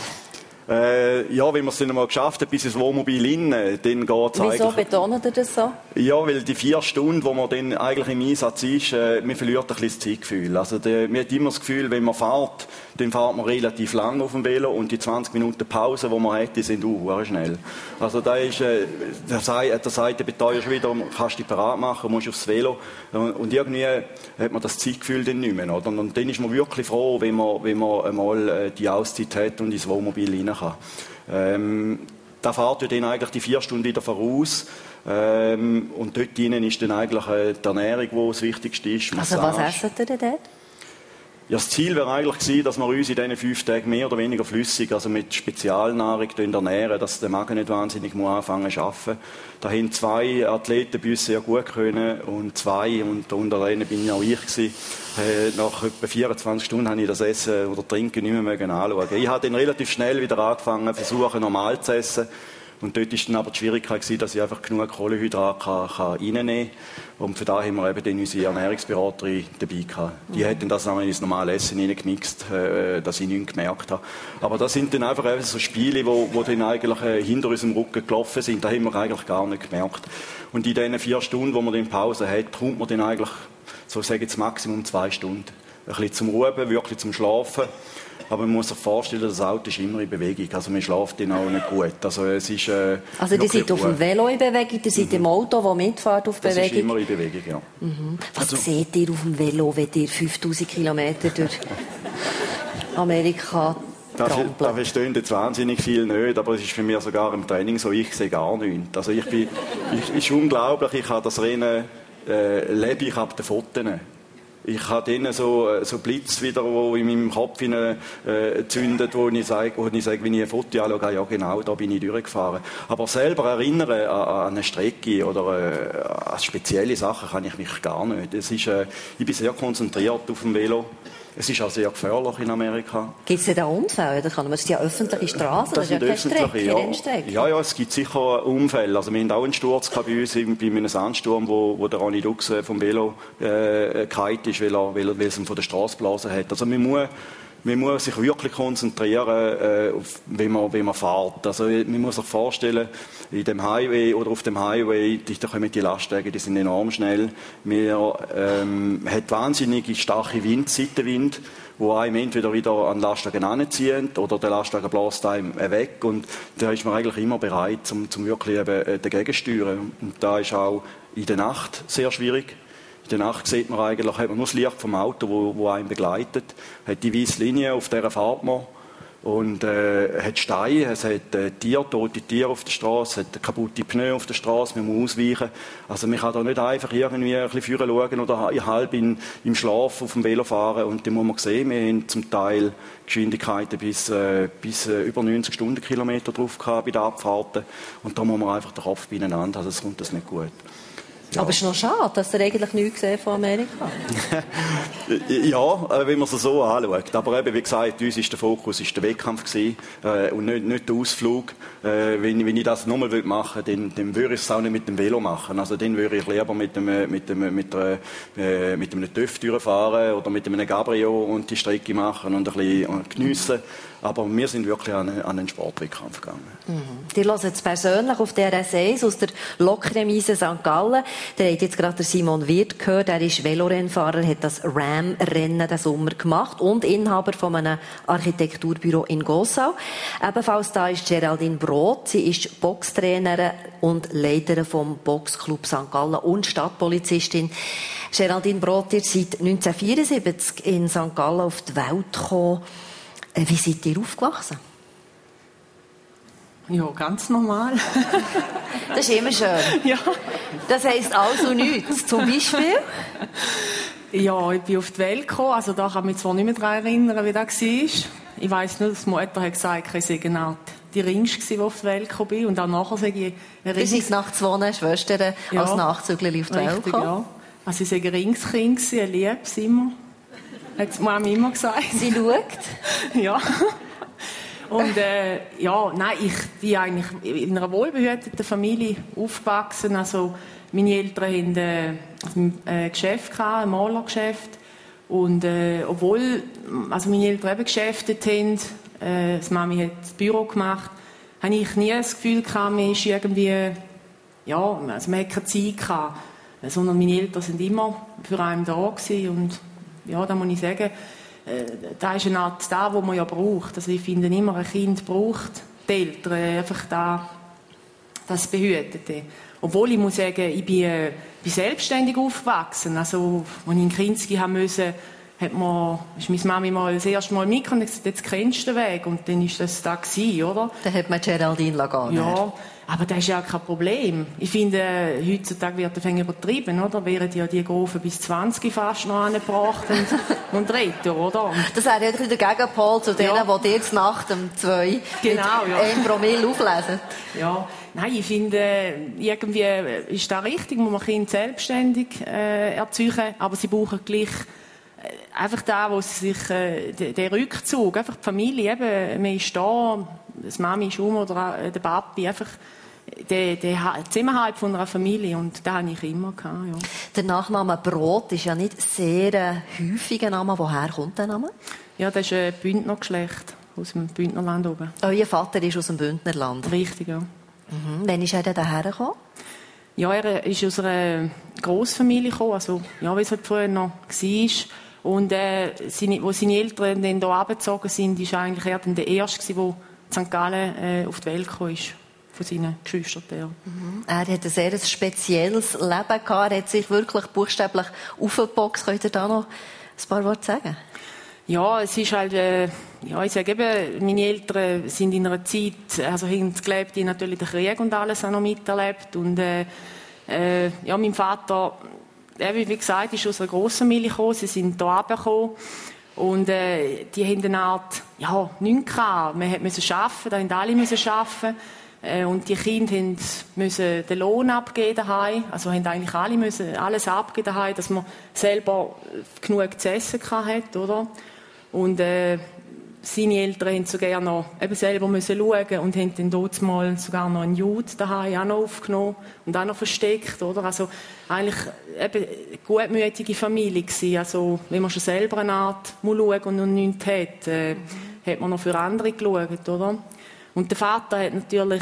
Ja, wenn man es dann mal geschafft hat, bis ins Wohnmobil rein, dann geht es Wieso betont ihr das so? Ja, weil die 4 Stunden, wo man dann eigentlich im Einsatz ist, man verliert ein bisschen das Zeitgefühl. Also man hat immer das Gefühl, wenn man fährt, dann fährt man relativ lang auf dem Velo und die 20 Minuten Pause, die man hat, die sind schnell. Also da ist, da sagt der Betreuer schon wieder, kannst dich bereit machen, musst aufs Velo. Und irgendwie hat man das Zeitgefühl dann nicht mehr. Oder? Und dann ist man wirklich froh, wenn man einmal die Auszeit hat und ins Wohnmobil rein kann. Da fährt ja dann eigentlich die 4 Stunden wieder voraus. Und dort drinnen ist dann eigentlich die Ernährung, die das Wichtigste ist. Also was essen ihr denn dort? Ja, das Ziel wäre eigentlich gewesen, dass wir uns in diesen 5 Tagen mehr oder weniger flüssig, also mit Spezialnahrung ernähren, dass der Magen nicht wahnsinnig anfangen zu arbeiten. Da haben 2 Athleten bei uns sehr gut können und 2, und unter denen bin ja auch ich gewesen. Nach etwa 24 Stunden habe ich das Essen oder Trinken nicht mehr anschauen. Ich habe dann relativ schnell wieder angefangen, versuchen normal zu essen. Und dort war dann aber die Schwierigkeit gewesen, dass ich einfach genug Kohlenhydrate reinnehmen kann. Und für da haben wir eben dann unsere Ernährungsberaterin dabei gehabt. Die hat dann das nochmal ins normale Essen reingemixt, dass ich nichts gemerkt habe. Aber das sind dann einfach so Spiele, die dann eigentlich hinter unserem Rücken gelaufen sind. Da haben wir eigentlich gar nicht gemerkt. Und in diesen 4 Stunden, wo man dann Pause hat, kommt man dann eigentlich, so sage ich jetzt Maximum 2 Stunden. Ein bisschen zum Ruhen, wirklich zum Schlafen. Aber man muss sich vorstellen, das Auto ist immer in Bewegung. Also man schläft dann auch nicht gut. Also es ist, also ihr seid auf dem Velo in Bewegung, ihr seid im Auto, das mitfährt auf Bewegung? Das ist immer in Bewegung, ja. Was seht ihr auf dem Velo, wenn ihr 5000 Kilometer durch Amerika trampelt? Da verstehen jetzt wahnsinnig viel nicht, aber es ist für mich sogar im Training so, ich sehe gar nichts. Also es ist unglaublich, ich habe das Rennen lebe ich ab den Fotos. Ich habe denen so Blitz wieder, wo in meinem Kopf zündet, wo ich sage, wenn ich ein Foto anschaue, ja genau, da bin ich durchgefahren. Aber selber erinnern an eine Strecke oder an spezielle Sachen kann ich mich gar nicht. Ich bin sehr konzentriert auf dem Velo. Es ist auch sehr gefährlich in Amerika. Gibt es denn da Unfälle? Da kann man die öffentliche Straße, das ist ja keine Strecke, ja, es gibt sicher Unfälle. Also wir haben auch einen Sturz bei uns, bei einem Sandsturm, wo der Ronny Dux vom Velo gefallen ist, weil er es von der Straße geblasen hat. Also man muss sich wirklich konzentrieren, wenn man fährt. Also man muss sich vorstellen, in dem Highway oder auf dem Highway, da kommen die Lastwagen, die sind enorm schnell. Man hat wahnsinnig starke Seitenwind, wo einem entweder wieder an den Lastwagen anziehen oder der Lastwagen bläst einem weg. Und da ist man eigentlich immer bereit, zum wirklich eben dagegen zu steuern. Und da ist auch in der Nacht sehr schwierig. In der Nacht sieht man eigentlich, hat man nur das Licht vom Auto, wo einen begleitet, hat die weiße Linie, auf der fährt man und hat Steine, es hat tote Tiere auf der Straße, es hat kaputte Pneu auf der Straße, man muss ausweichen. Also man kann da nicht einfach irgendwie ein bisschen vorne schauen oder halb im Schlaf auf dem Velo fahren. Und dann muss man sehen, wir haben zum Teil Geschwindigkeiten bis über 90 Stundenkilometer drauf gehabt bei den Abfahrten. Und da muss man einfach den Kopf beieinander, also es kommt das nicht gut. Ja. Aber es ist noch schade, dass ihr eigentlich nichts gesehen von Amerika. Ja, wenn man es so anschaut. Aber eben, wie gesagt, uns ist der Fokus der Wettkampf gewesen, und nicht der Ausflug. Wenn ich das nochmal machen würde, dann würde ich es auch nicht mit dem Velo machen. Also dann würde ich lieber mit einem TÜV durchfahren oder mit einem Cabrio und die Strecke machen und ein bisschen geniessen. Aber wir sind wirklich an einen Sportwettkampf gegangen. Ihr hört jetzt persönlich auf DRS 1 aus der Lokremise St. Gallen. Ihr habt jetzt gerade Simon Wirth gehört. Er ist Velorennfahrer, hat das Ram-Rennen diesen Sommer gemacht und Inhaber von einem Architekturbüro in Gossau. Ebenfalls da ist Geraldine Brot. Sie ist Boxtrainerin und Leiterin vom Boxclub St. Gallen und Stadtpolizistin. Geraldine Brot, ihr seid 1974 in St. Gallen auf die Welt gekommen. Wie seid ihr aufgewachsen? Ja, ganz normal. Das ist immer schön. Ja. Das heisst also nichts. Zum Beispiel? Ja, ich bin auf die Welt gekommen. Also da kann ich mich zwar nicht mehr daran erinnern, wie das war. Ich weiss nur, dass die Mutter hat gesagt, ich sei genau die Ringste, die auf die Welt gekommen bin. Und auch nachher sage ich... Du bist nach 2 Schwestern als Nachzüglerin auf die Welt gekommen? Ja. Also ich sage Ringskind, ich liebe es immer. Hat die Mama immer gesagt. Sie schaut? Ja. Und ich bin eigentlich in einer wohlbehüteten Familie aufgewachsen. Also meine Eltern hatten ein Geschäft gehabt, ein Malergeschäft. Und obwohl meine Eltern eben geschäftet haben, die Mami hat das Büro gemacht, habe ich nie das Gefühl gehabt, man ist irgendwie, man hat keine Zeit gehabt. Sondern meine Eltern sind immer für einen da gewesen. Und ja, da muss ich sagen, da ist eine Art da, wo man ja braucht. Also ich finde immer, ein Kind braucht die Eltern, einfach das Behütete. Obwohl ich muss sagen, ich bin selbstständig aufgewachsen. Also, als ich in Kinski haben musste, ist meine Mami mal das erste Mal mit und gesagt, jetzt kennst du den Weg. Und dann war das da gewesen, oder? Dann hat man Geraldine gehen. Ja, aber das ist ja kein Problem. Ich finde, heutzutage wird das übertrieben, oder? Wären ja die Grofen bis 20 fast noch angebracht und retten, oder? Das wäre ja der Gegenpol zu denen, die jetzt Nacht um 2 genau, mit 1 Promille auflesen. Ja, nein, ich finde, irgendwie ist das richtig, muss man Kinder selbstständig erzeugen, aber sie brauchen gleich einfach da, wo sie sich, der Rückzug, einfach die Familie, eben, man ist da, das Mami ist oder der Papi, einfach der Zusammenhalt von einer Familie, und das habe ich immer gehabt, ja. Der Nachname Brot ist ja nicht sehr häufiger Name. Woher kommt der Name? Ja, das ist ein Bündnergeschlecht aus dem Bündnerland oben. Euer Vater ist aus dem Bündnerland? Richtig, ja. Wann ist er denn daher gekommen? Ja, er ist aus einer Grossfamilie gekommen, also, ja, wie es halt früher noch war. Und als seine Eltern dann hier abgezogen sind, war eigentlich er dann der Erste, der in St. Gallen auf die Welt gekommen ist, von seinen Geschwistern. Ja. Er hat ein sehr spezielles Leben gehabt. Er hat sich wirklich buchstäblich aufgeboxt. Könnt ihr da noch ein paar Worte sagen? Ja, es ist halt, ich sage eben, meine Eltern sind in einer Zeit, also haben gelebt, die natürlich den Krieg und alles auch noch miterlebt. Und mein Vater, wie gesagt, ist aus einer Grossfamilie gekommen. Sie sind hier runtergekommen. Und die haben eine Art, nichts gehabt. Man musste arbeiten, da haben alle arbeiten. Und die Kinder mussten den Lohn abgeben daheim. Also haben eigentlich alle alles abgeben daheim, dass man selber genug zu essen hatte, oder? Und seine Eltern haben sogar noch eben selber schauen und haben dann dort mal sogar noch einen Jude daheim auch noch aufgenommen und auch noch versteckt, oder? Also eigentlich eben eine gutmütige Familie gewesen. Also wenn man schon selber eine Art muss schauen und noch nichts hat, hat man noch für andere geschaut, oder? Und der Vater hat natürlich,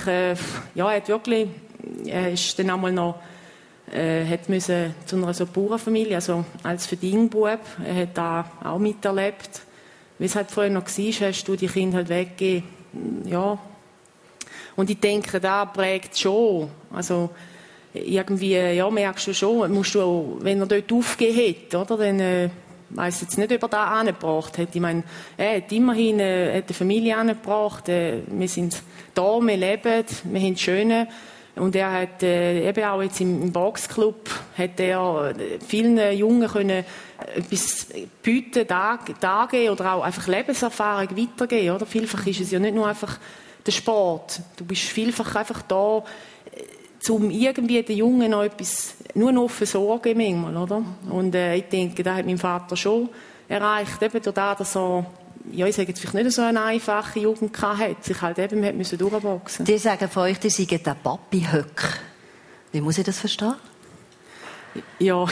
ist dann einmal noch, hat müssen zu einer so Bauernfamilie, also als Verdingbub, er hat da auch miterlebt. Wie es halt früher noch war, hast du die Kinder halt weggegeben. Ja. Und ich denke, das prägt schon. Also, irgendwie, merkst du schon, musst du auch, wenn er dort aufgegeben hätte, oder, dann, weiss jetzt nicht, ob er da angebracht hat. Ich meine, er hat immerhin, hat eine Familie angebracht, wir sind da, wir leben, wir haben Schöne. Und er hat eben auch jetzt im Boxclub hat er vielen Jungen können etwas bieten, Tage oder auch einfach Lebenserfahrung weitergeben, oder? Vielfach ist es ja nicht nur einfach der Sport. Du bist vielfach einfach da, um irgendwie den Jungen noch etwas, nur noch versorgen manchmal, oder? Und ich denke, das hat mein Vater schon erreicht, eben dadurch, dass er, ja, ich sage jetzt vielleicht nicht so eine einfache Jugend gehabt hat, sich halt eben hat müssen durchboxen. Die sagen von euch, die seien der Papi-Höck. Wie muss ich das verstehen? Ja.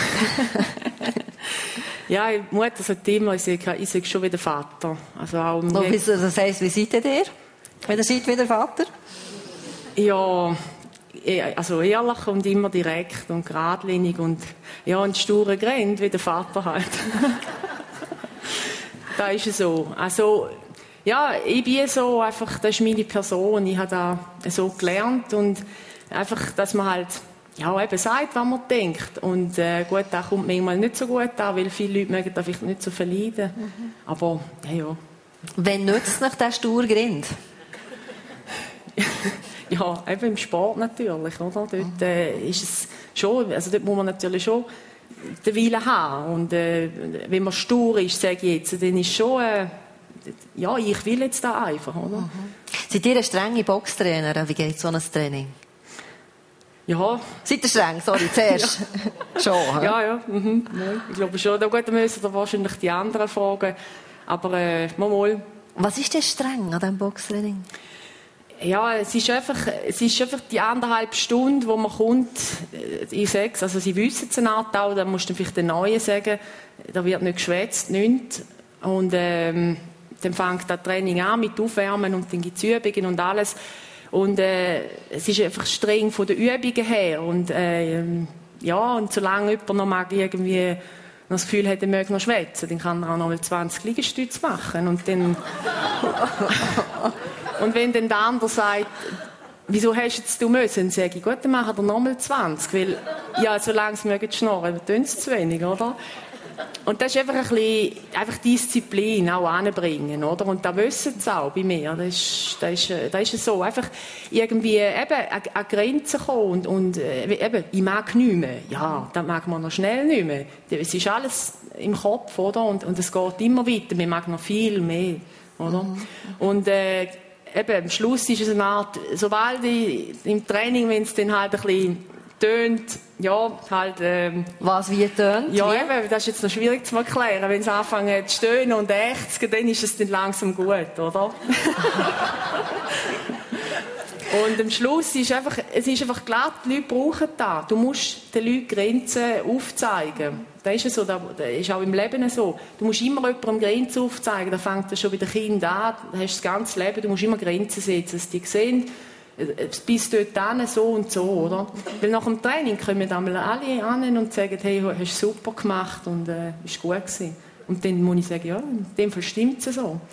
Ja, die Mutter sagt immer, ich sage schon wie der Vater. Also auch das heisst, wie seid ihr? Wenn ihr seid wie der Vater? Ja, also ehrlich und immer direkt und geradlinig und ja, ein sturer Grenz, wie der Vater halt. Da ist es so. Also, ja, ich bin so, einfach, das ist meine Person, ich habe das so gelernt und einfach, dass man halt, ja, eben sagt, was man denkt. Und gut, das kommt manchmal nicht so gut an, weil viele Leute mögen das vielleicht nicht so verleiden. Aber, ja. Wenn nützt nach der stur Grind? Ja, eben im Sport natürlich, oder? Dort ist es schon, also dort muss man natürlich schon den Willen haben. Und wenn man stur ist, sage ich jetzt, dann ist schon, ja, ich will jetzt da einfach, oder? Seid ihr eine strenge Boxtrainerin? Wie geht so ein Training? Ja. Seid ihr streng? Sorry, zuerst. Schon, he? Ja. Ich glaube schon. Da müssen wir wahrscheinlich die anderen fragen. Aber mal. Was ist denn streng an diesem Boxtraining? Ja, es ist einfach die 1,5 Stunden, wo man kommt, ich sage es, also sie wissen es eine Art auch, dann musst du vielleicht den Neuen sagen, da wird nicht geschwätzt, nichts. Und dann fängt das Training an mit Aufwärmen und dann gibt es Übungen und alles. Und es ist einfach streng von den Übungen her. Und ja, und solange jemand noch mag irgendwie das Gefühl hat, er möge noch schwätzen, dann kann er auch noch mal 20 Liegestütze machen. Und dann und wenn dann der andere sagt, wieso hast jetzt du müssen, dann sage ich, gut, dann machen wir nochmal 20, weil, ja, solange sie mögen schnurren, dann tun sie zu wenig, oder? Und das ist einfach ein bisschen, einfach Disziplin auch anbringen, oder? Und da wissen sie auch bei mir, das ist so, einfach irgendwie eben an Grenzen kommen und eben, ich mag nicht mehr, ja, das mag man noch schnell nicht mehr. Es ist alles im Kopf, oder? Und es geht immer weiter, man mag noch viel mehr, oder? Und eben, am Schluss ist es eine Art, sobald im Training, wenn es dann halt ein bisschen tönt, ja, halt... Was, wie tönt? Ja, eben, das ist jetzt noch schwierig zu erklären. Wenn es anfangen zu stöhnen und ächzen, dann ist es dann langsam gut, oder? Und am Schluss ist es ist einfach klar, die Leute brauchen das. Du musst den Leuten Grenzen aufzeigen. Das ist so, das ist auch im Leben so. Du musst immer jemandem Grenzen aufzeigen. Da fängt das schon bei den Kindern an. Du hast das ganze Leben, du musst immer Grenzen setzen, dass die sehen, bis dort so und so, oder? Weil nach dem Training kommen dann alle an und sagen, hey, hast du super gemacht und ist gut gewesen. Und dann muss ich sagen, ja, in dem Fall stimmt es so.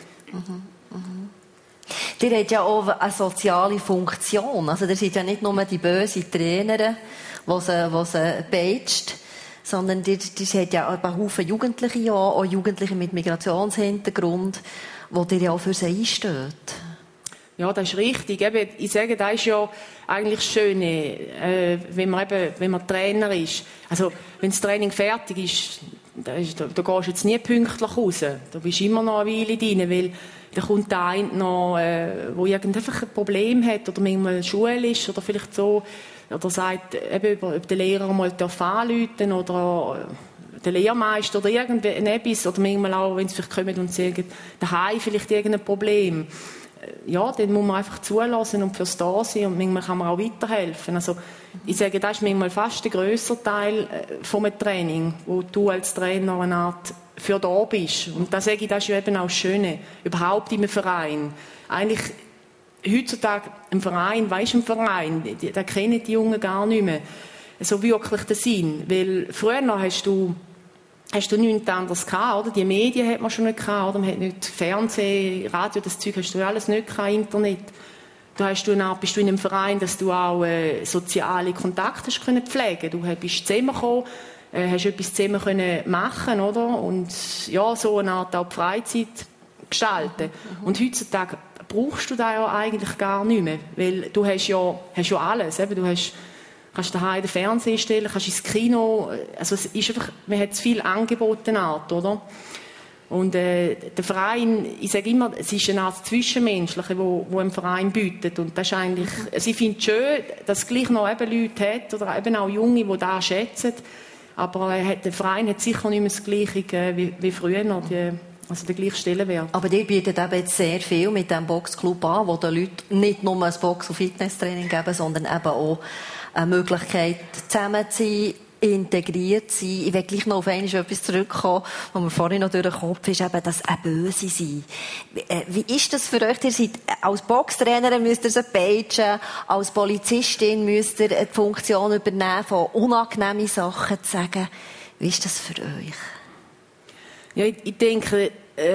Ihr habt ja auch eine soziale Funktion. Also ihr seid ja nicht nur die böse Trainerin, die sie peitscht, sondern ihr habt ja auch einen Haufen Jugendliche, auch Jugendliche mit Migrationshintergrund, wo ihr ja auch für sie einsteht. Ja, das ist richtig. Ich sage, das ist ja eigentlich das Schöne, wenn man Trainer ist. Also, wenn das Training fertig ist, da gehst du jetzt nie pünktlich raus. Da bist du immer noch eine Weile drin, weil da kommt der eine noch, der einfach ein Problem hat oder manchmal Schule ist oder vielleicht so, oder sagt, ob der Lehrer mal anrufen darf oder der Lehrmeister oder irgendetwas, oder manchmal auch, wenn sie vielleicht kommen und sagen, daheim vielleicht irgendein Problem. Ja, dann muss man einfach zulassen und fürs da sein und manchmal kann man auch weiterhelfen. Also, ich sage, das ist manchmal fast der grössere Teil vom Training, wo du als Trainer eine Art für da bist. Und da sage ich, das ist ja eben auch das Schöne, überhaupt in einem Verein. Eigentlich, heutzutage, ein Verein, weisst du, ein Verein, da kennen die Jungen gar nicht mehr so wirklich den Sinn. Weil früher hast du nichts anderes gehabt, oder? Die Medien hat man schon nicht gehabt, oder? Man hat nicht Fernsehen, Radio, das Zeug hast du alles nicht gehabt, Internet. Bist du in einem Verein, dass du auch soziale Kontakte hast können pflegen. Du bist zusammengekommen, hast etwas zusammen können machen, oder? Und ja, so eine Art auch die Freizeit gestalten. Und heutzutage brauchst du das ja eigentlich gar nicht mehr, weil du hast ja alles, eben, kannst daheim den Fernseher stellen, kannst ins Kino, also es ist einfach, man hat zu viel Angebote, oder? Und der Verein, ich sage immer, es ist eine Art Zwischenmenschliche, wo ein Verein bietet. Und das ist eigentlich, ich finde es schön, dass es gleich noch eben Leute hat, oder eben auch Junge, die das schätzen. Aber der Verein hat sicher nicht mehr das Gleiche wie früher noch, also der gleiche Stellenwert. Aber die bietet eben jetzt sehr viel mit diesem Boxclub an, wo den Leuten nicht nur ein Box- und Fitnesstraining geben, sondern eben auch eine Möglichkeit, zusammen zu sein, integriert sein. Ich will gleich noch auf etwas zurückkommen, was mir vorhin noch durch den Kopf ist, eben das Böse sein. Wie ist das für euch? Ihr seid als Boxtrainer, müsst ihr so pagen, als Polizistin müsst ihr die Funktion übernehmen, von unangenehmen Sachen zu sagen. Wie ist das für euch? Ja, ich denke,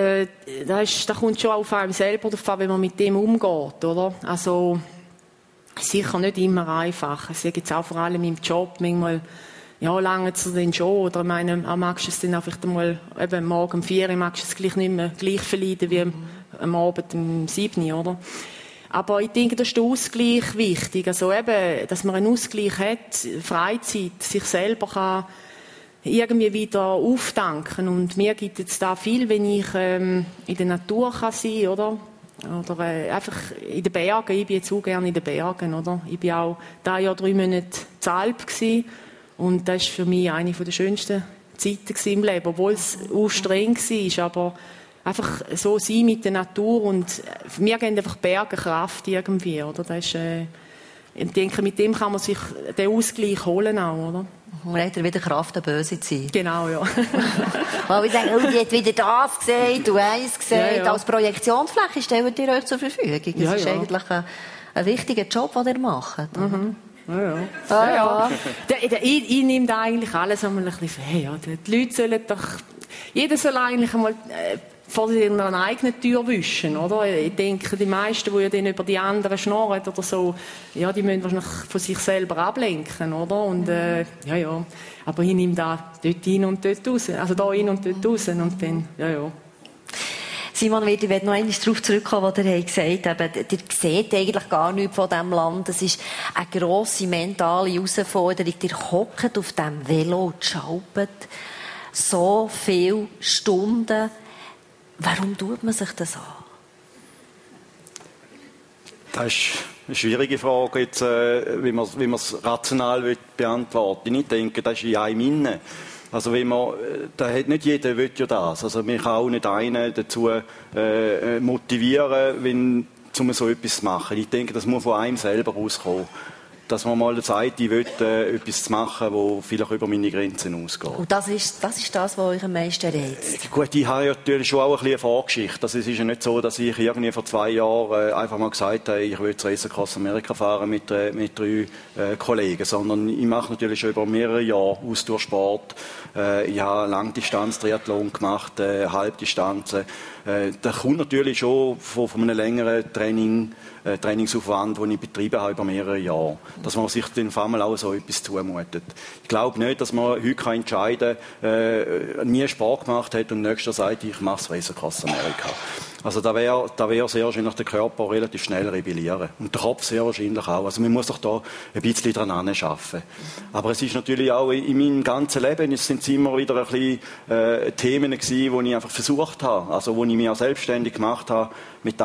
da kommt schon auf einem selber davon, wie man mit dem umgeht, oder? Also, sicher nicht immer einfach. Ich sage jetzt auch vor allem im Job, manchmal, ja, lange zu den schon, oder ich meine, magst du es dann einfach einmal, eben morgen um 4 Uhr, magst du es gleich nicht mehr gleich verleiden wie am Abend um 7 Uhr, oder? Aber ich denke, das ist der Ausgleich wichtig. Also eben, dass man einen Ausgleich hat, Freizeit, sich selber kann irgendwie wieder auftanken. Und mir gibt es da viel, wenn ich in der Natur kann sein, oder? Oder einfach in den Bergen. Ich bin jetzt auch gerne in den Bergen, oder? Ich bin auch da Jahr 3 Monate in Alp gewesen. Und das war für mich eine der schönsten Zeiten im Leben, obwohl es auch streng war. Aber einfach so sein mit der Natur und mir geben einfach Berge Kraft irgendwie, oder? Das ist, ich denke, mit dem kann man sich den Ausgleich holen auch, oder? Man hat wieder Kraft, der Böse zu sein. Genau, ja. Weil wir sagen, oh, die hat wieder das gesagt, du eins gesagt. Ja, ja. Als Projektionsfläche stellt ihr euch zur Verfügung. Das ist eigentlich ein wichtiger Job, den ihr macht. Mhm. Ja. Ich nehme da eigentlich alles einmal ein bisschen hey, ja, die Leute sollen doch, jeder soll eigentlich einmal vor seiner eigenen Tür wischen, oder? Ich denke, die meisten, die ja dann über die anderen schnurren oder so, ja, die müssen wahrscheinlich von sich selber ablenken, oder? Und, ja. Aber ich nehme da dort hin und dort raus, also da hin und dort raus und dann, ja. Simon, ich werde noch einmal darauf zurückkommen, was ihr gesagt habt. Ihr seht eigentlich gar nichts von diesem Land. Es ist eine grosse mentale Herausforderung. Ihr hockt auf diesem Velo und schaltet so viele Stunden. Warum tut man sich das an? Das ist eine schwierige Frage, jetzt, wie man es rational beantworten will. Ich denke, das ist in einem Innen. Also da hat nicht jeder will ja das. Also man kann auch nicht einen dazu motivieren, um so etwas zu machen. Ich denke, das muss von einem selber rauskommen. Dass man mal sagt, ich will etwas zu machen, das vielleicht über meine Grenzen ausgeht. Und das ist das, was euch am meisten reizt? Gut, ich habe ja natürlich schon auch ein bisschen eine Vorgeschichte. Also es ist ja nicht so, dass ich irgendwie vor 2 Jahren einfach mal gesagt habe, ich will zu Race Across America fahren mit 3 Kollegen, sondern ich mache natürlich schon über mehrere Jahre Ausdauersport. Ich habe Langdistanz-Triathlon gemacht, Halbdistanzen. Da kommt natürlich schon von einem längeren Trainingsaufwand, den ich betrieben habe über mehrere Jahre, dass man sich den Fall auch so etwas zumutet. Ich glaube nicht, dass man heute entscheiden kann, nie Sport gemacht hat und nächstes sagt, ich mache das Race Across America. Also da wäre sehr wahrscheinlich der Körper relativ schnell rebellieren. Und der Kopf sehr wahrscheinlich auch. Also man muss doch da ein bisschen dran arbeiten. Aber es ist natürlich auch in meinem ganzen Leben, es sind immer wieder ein bisschen Themen gewesen, die ich einfach versucht habe. Also wo ich mich auch selbstständig gemacht habe, mit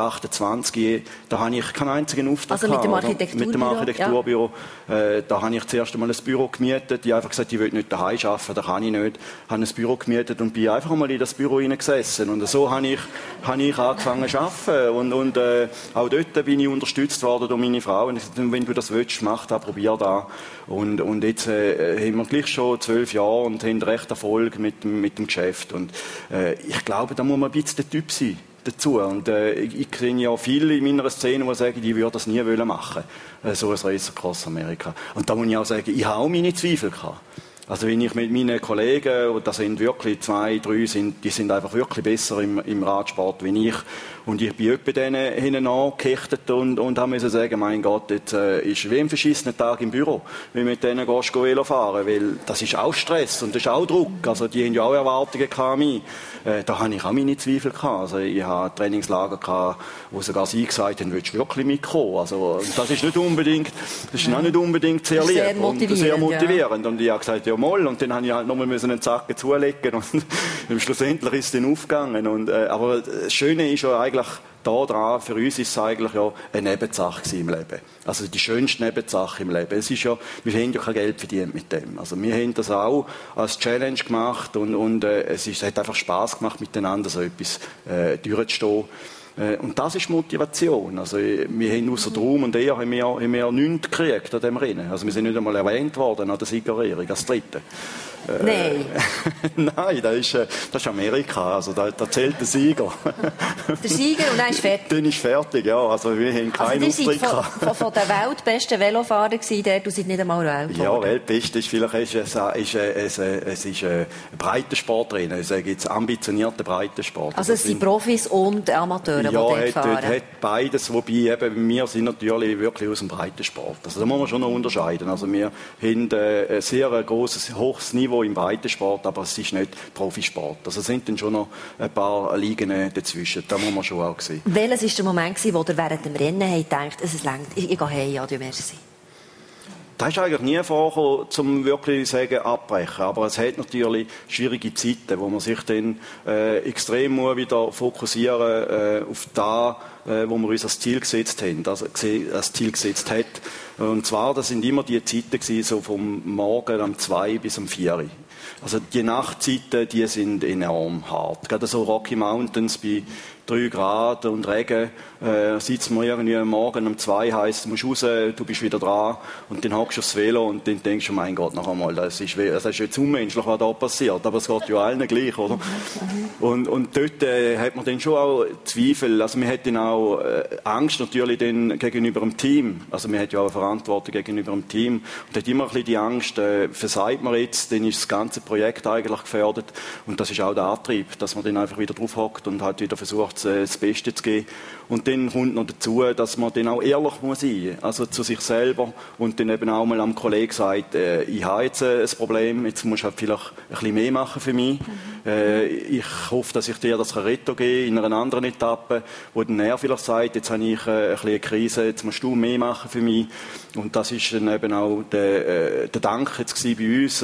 28, da habe ich keinen einzigen Auftrag gehabt. Also mit dem Architekturbüro. Ja. Da habe ich zuerst einmal ein Büro gemietet. Ich habe einfach gesagt, ich will nicht daheim arbeiten, das kann ich nicht. Ich habe ein Büro gemietet und bin einfach mal in das Büro hineingesessen. Und so habe ich angefangen zu arbeiten. Und auch dort bin ich unterstützt worden durch meine Frau. Und ich sagte, wenn du das willst, mach das, probier das. Und jetzt haben wir gleich schon 12 Jahre und haben recht Erfolg mit dem Geschäft. Und ich glaube, da muss man ein bisschen der Typ sein dazu. Und ich kenne ja viele in meiner Szene, die sagen, ich würde das nie machen wollen, so ein Race Across America. Und da muss ich auch sagen, ich habe auch meine Zweifel gehabt. Also wenn ich mit meinen Kollegen, und das sind wirklich 2, 3, die sind einfach wirklich besser im Radsport wie ich. Und ich bin bei denen hinten angekechtet und musste sagen, mein Gott, jetzt ist wie ein verschissenen Tag im Büro, wenn du mit denen gehst, Velo fahren, weil das ist auch Stress und das ist auch Druck. Also die haben ja auch Erwartungen an mich. Da habe ich auch meine Zweifel gehabt. Also ich hatte Trainingslager gehabt, wo sogar sie gesagt haben, willst du wirklich mitkommen? Also das ist nicht unbedingt sehr lieb und sehr motivierend. Ja. Und ich habe gesagt, ja, Moll. Und dann habe ich halt nochmal einen Zacken zulegen und schlussendlich ist es dann aufgegangen. Aber das Schöne ist ja eigentlich, da dran, für uns ist es eigentlich ja eine Nebensache im Leben. Also die schönste Nebensache im Leben. Es ist ja, wir haben ja kein Geld verdient mit dem. Also wir haben das auch als Challenge gemacht und es hat einfach Spass gemacht, miteinander so etwas durchzustehen. Und das ist Motivation. Also wir haben außer Traum und Ehr haben wir nichts gekriegt an dem Rennen. Also wir sind nicht einmal erwähnt worden an der Siegerehrung als Dritte. Nein. Nein, das ist Amerika. Also da zählt der Sieger. Der Sieger und dann ist fertig. Dann ist fertig, ja. Also wir haben keinen Auftritt gehabt. Von der weltbesten Velofahrer gewesen, du seid nicht einmal Welt. Ja, weltbest ist vielleicht es ist ein Breitensportrennen. Es gibt ambitionierte Breitensport. Also es sind Profis und Amateure, die dort fahren. Ja, hat beides, wobei eben, wir sind natürlich wirklich aus dem Breitensport. Also da muss man schon noch unterscheiden. Also wir haben ein sehr grosses, hohes Niveau im Breitensport, aber es ist nicht Profisport. Also es sind dann schon noch ein paar Ligen dazwischen. Da muss man schon auch sehen. Welches war der Moment, wo ihr während dem Rennen gedacht, es reicht, ich gehe heim, adieu, merci? Das ist eigentlich nie vorgekommen, um wirklich zu sagen, abbrechen. Aber es hat natürlich schwierige Zeiten, wo man sich dann extrem wieder fokussieren auf das, wo wir uns als Ziel gesetzt haben, als Ziel gesetzt hat. Und zwar, das sind immer die Zeiten gewesen, so vom Morgen um 2 bis um 4. Also die Nachtzeiten, die sind enorm hart. Gerade so Rocky Mountains bei 3 Grad und Regen, sitzt man irgendwie am Morgen um 2, heisst, du musst raus, du bist wieder dran und dann hockst du aufs Velo und dann denkst du, mein Gott, noch einmal, das ist jetzt unmenschlich, was da passiert, aber es geht ja allen gleich, oder? Und dort hat man dann schon auch Zweifel, also man hat dann auch Angst natürlich dann gegenüber dem Team, also man hat ja auch eine Verantwortung gegenüber dem Team und hat immer ein bisschen die Angst, versagt man jetzt, dann ist das ganze Projekt eigentlich gefährdet und das ist auch der Antrieb, dass man dann einfach wieder drauf hockt und halt wieder versucht, das Beste zu geben. Und dann kommt noch dazu, dass man dann auch ehrlich muss sein, also zu sich selber und dann eben auch mal am Kollegen sagt, ich habe jetzt ein Problem, jetzt musst du halt vielleicht ein bisschen mehr machen für mich. Ich hoffe, dass ich dir das retten kann in einer anderen Etappe, wo dann er vielleicht sagt, jetzt habe ich ein bisschen eine Krise, jetzt musst du mehr machen für mich. Und das ist dann eben auch der Dank jetzt bei uns,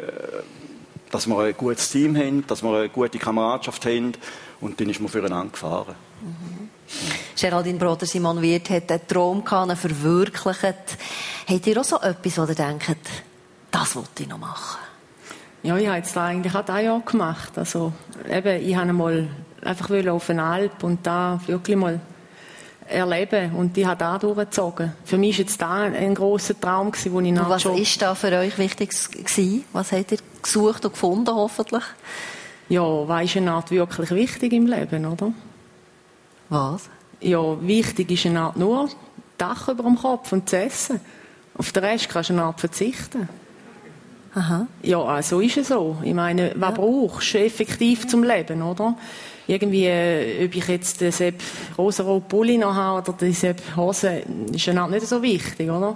dass wir ein gutes Team haben, dass wir eine gute Kameradschaft haben und dann ist man füreinander gefahren. Geraldine Broder-Simon Wirth hat einen Traum gehabt, verwirklicht. Habt ihr auch so etwas, wo ihr denkt, das wollte ich noch machen? Ja, ich habe jetzt eigentlich auch dieses Jahr gemacht. Also, eben, ich wollte mal einfach auf eine Alp und da wirklich mal erleben und ich habe da durchgezogen. Für mich war jetzt da ein grosser Traum, den ich was war da für euch wichtig gewesen? Was habt ihr gesucht und gefunden, hoffentlich? Ja, was ist eine Art wirklich wichtig im Leben, oder? Was? Ja, wichtig ist eine Art nur Dach über dem Kopf und zu essen. Auf den Rest kannst du eine Art verzichten. Aha. Ja, so ist es so. Ich meine, was brauchst du effektiv zum Leben, oder? Irgendwie, ob ich jetzt den Sepp rosa-rot Pulli noch habe oder die Sepp Hose, ist ja nicht so wichtig, oder?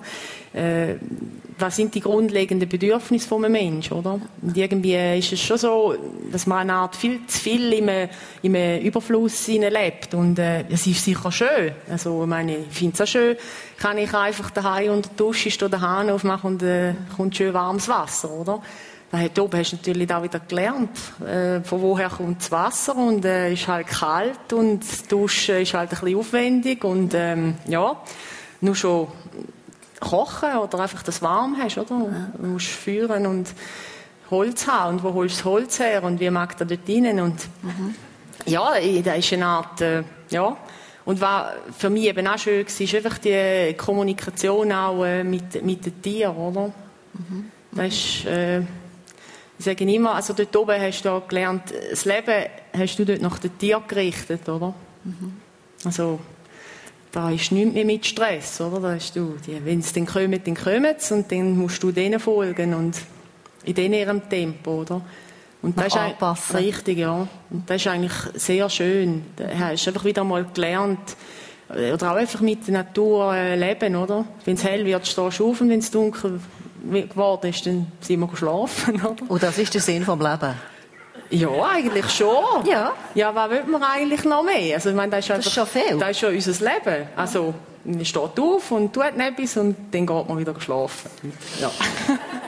Was sind die grundlegenden Bedürfnisse von einem Menschen, oder? Und irgendwie ist es schon so, dass man eine Art viel zu viel im Überfluss lebt. Und es ist sicher schön. Also, ich meine, ich finde es auch schön, kann ich einfach daheim unter der Dusche stehen, den Hahn aufmachen und kommt schön warmes Wasser, oder? Da oben hast du natürlich auch wieder gelernt, von woher kommt das Wasser und ist halt kalt und das Duschen ist halt ein bisschen aufwendig und ja, nur schon kochen oder einfach das warm hast, oder? Du musst führen und Holz haben und wo holst du das Holz her und wie mag der dort rein und ja, da ist eine Art, ja. Und was für mich eben auch schön war, ist einfach die Kommunikation auch mit den Tieren, oder? Das ist, ich sage immer, also dort oben hast du gelernt, das Leben hast du dort nach den Tieren gerichtet, oder? Also, da ist nichts mehr mit Stress, oder? Da hast du, wenn sie dann kommen sie und dann musst du denen folgen und in ihrem Tempo, oder? Und das ist anpassen. Richtig, ja. Und das ist eigentlich sehr schön. Da hast du einfach wieder mal gelernt, oder auch einfach mit der Natur leben, oder? Wenn es hell wird, stehst du auf und wenn es dunkel geworden ist, dann sind wir geschlafen, oder? Und das ist der Sinn vom Leben? Ja, eigentlich schon. Ja. Ja, was will man eigentlich noch mehr? Also, ich meine, das ist schon viel. Das ist schon unser Leben. Also, man steht auf und tut etwas und dann geht man wieder schlafen. Ja.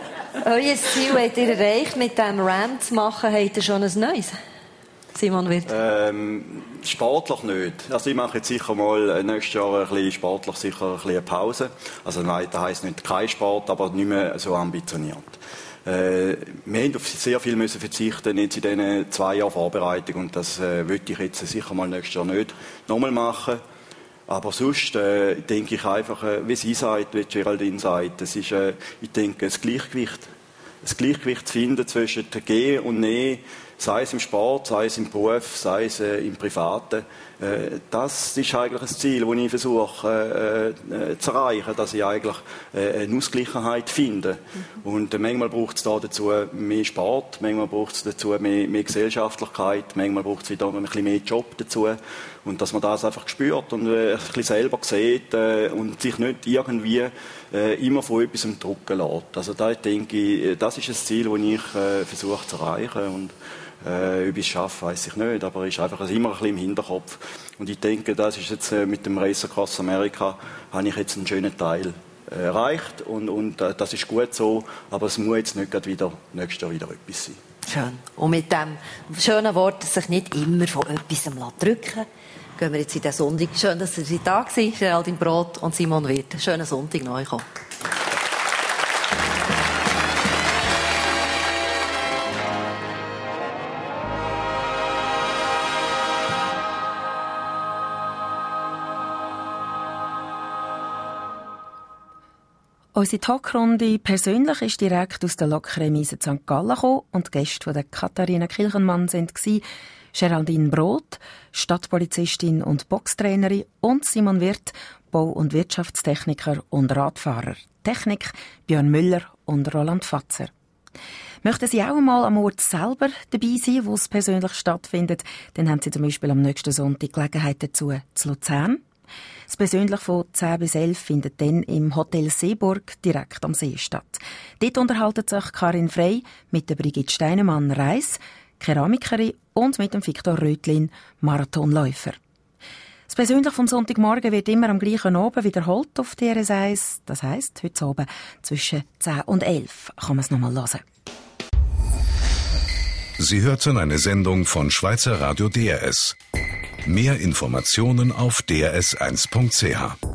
Euer Ziel habt ihr erreicht, mit diesem Ram zu machen. Habt ihr schon ein neues? Simon Wirth? Sportlich nicht. Also ich mache jetzt sicher mal nächstes Jahr ein bisschen sportlich sicher ein bisschen eine Pause. Also nein, das heisst nicht kein Sport, aber nicht mehr so ambitioniert. Wir haben auf sehr viel müssen verzichten jetzt in diesen 2 Jahren Vorbereitung und das möchte ich jetzt sicher mal nächstes Jahr nicht nochmal machen. Aber sonst denke ich einfach, wie sie sagt, wie Geraldine sagt, es ist, ich denke, ein Gleichgewicht zu finden zwischen Gehen und Nehmen, sei es im Sport, sei es im Beruf, sei es im Privaten. Das ist eigentlich ein Ziel, das ich versuche zu erreichen, dass ich eigentlich eine Ausgleichheit finde. Und manchmal braucht es dazu mehr Sport, manchmal braucht es dazu mehr Gesellschaftlichkeit, manchmal braucht es wieder ein bisschen mehr Job dazu. Und dass man das einfach spürt und ein bisschen selber sieht und sich nicht irgendwie immer von etwas drucken lässt. Also da denke ich, das ist ein Ziel, das ich versuche zu erreichen. Und ob ich es schaffe, weiss ich nicht, aber es ist einfach immer ein bisschen im Hinterkopf. Und ich denke, das ist jetzt mit dem Race Across America, habe ich jetzt einen schönen Teil erreicht und das ist gut so, aber es muss jetzt nicht wieder nächstes Jahr wieder etwas sein. Schön. Und mit dem schönen Wort, dass sich nicht immer von etwas drücken lässt, gehen wir jetzt in den Sonntag. Schön, dass ihr da seid, Geraldine Brot und Simon Wirth. Schönen Sonntag neu kommen. Unsere Talkrunde persönlich ist direkt aus der Lokremise St. Gallen gekommen und die Gäste von Katharina Kilchenmann waren Geraldine Brot, Stadtpolizistin und Boxtrainerin, und Simon Wirth, Bau- und Wirtschaftstechniker und Radfahrer. Technik Björn Müller und Roland Fatzer. Möchten Sie auch einmal am Ort selber dabei sein, wo es persönlich stattfindet, dann haben Sie zum Beispiel am nächsten Sonntag Gelegenheit dazu zu Luzern. Das Persönlich von 10 bis 11 findet dann im Hotel Seeburg direkt am See statt. Dort unterhalten sich Karin Frey mit der Brigitte Steinemann-Reiss, Keramikerin, und mit dem Viktor Rötlin, Marathonläufer. Das Persönlich vom Sonntagmorgen wird immer am gleichen Abend wiederholt auf DRS1. Das heisst, heute Abend zwischen 10 und 11 kann man es nochmal hören. Sie hörten eine Sendung von Schweizer Radio DRS. Mehr Informationen auf drs1.ch.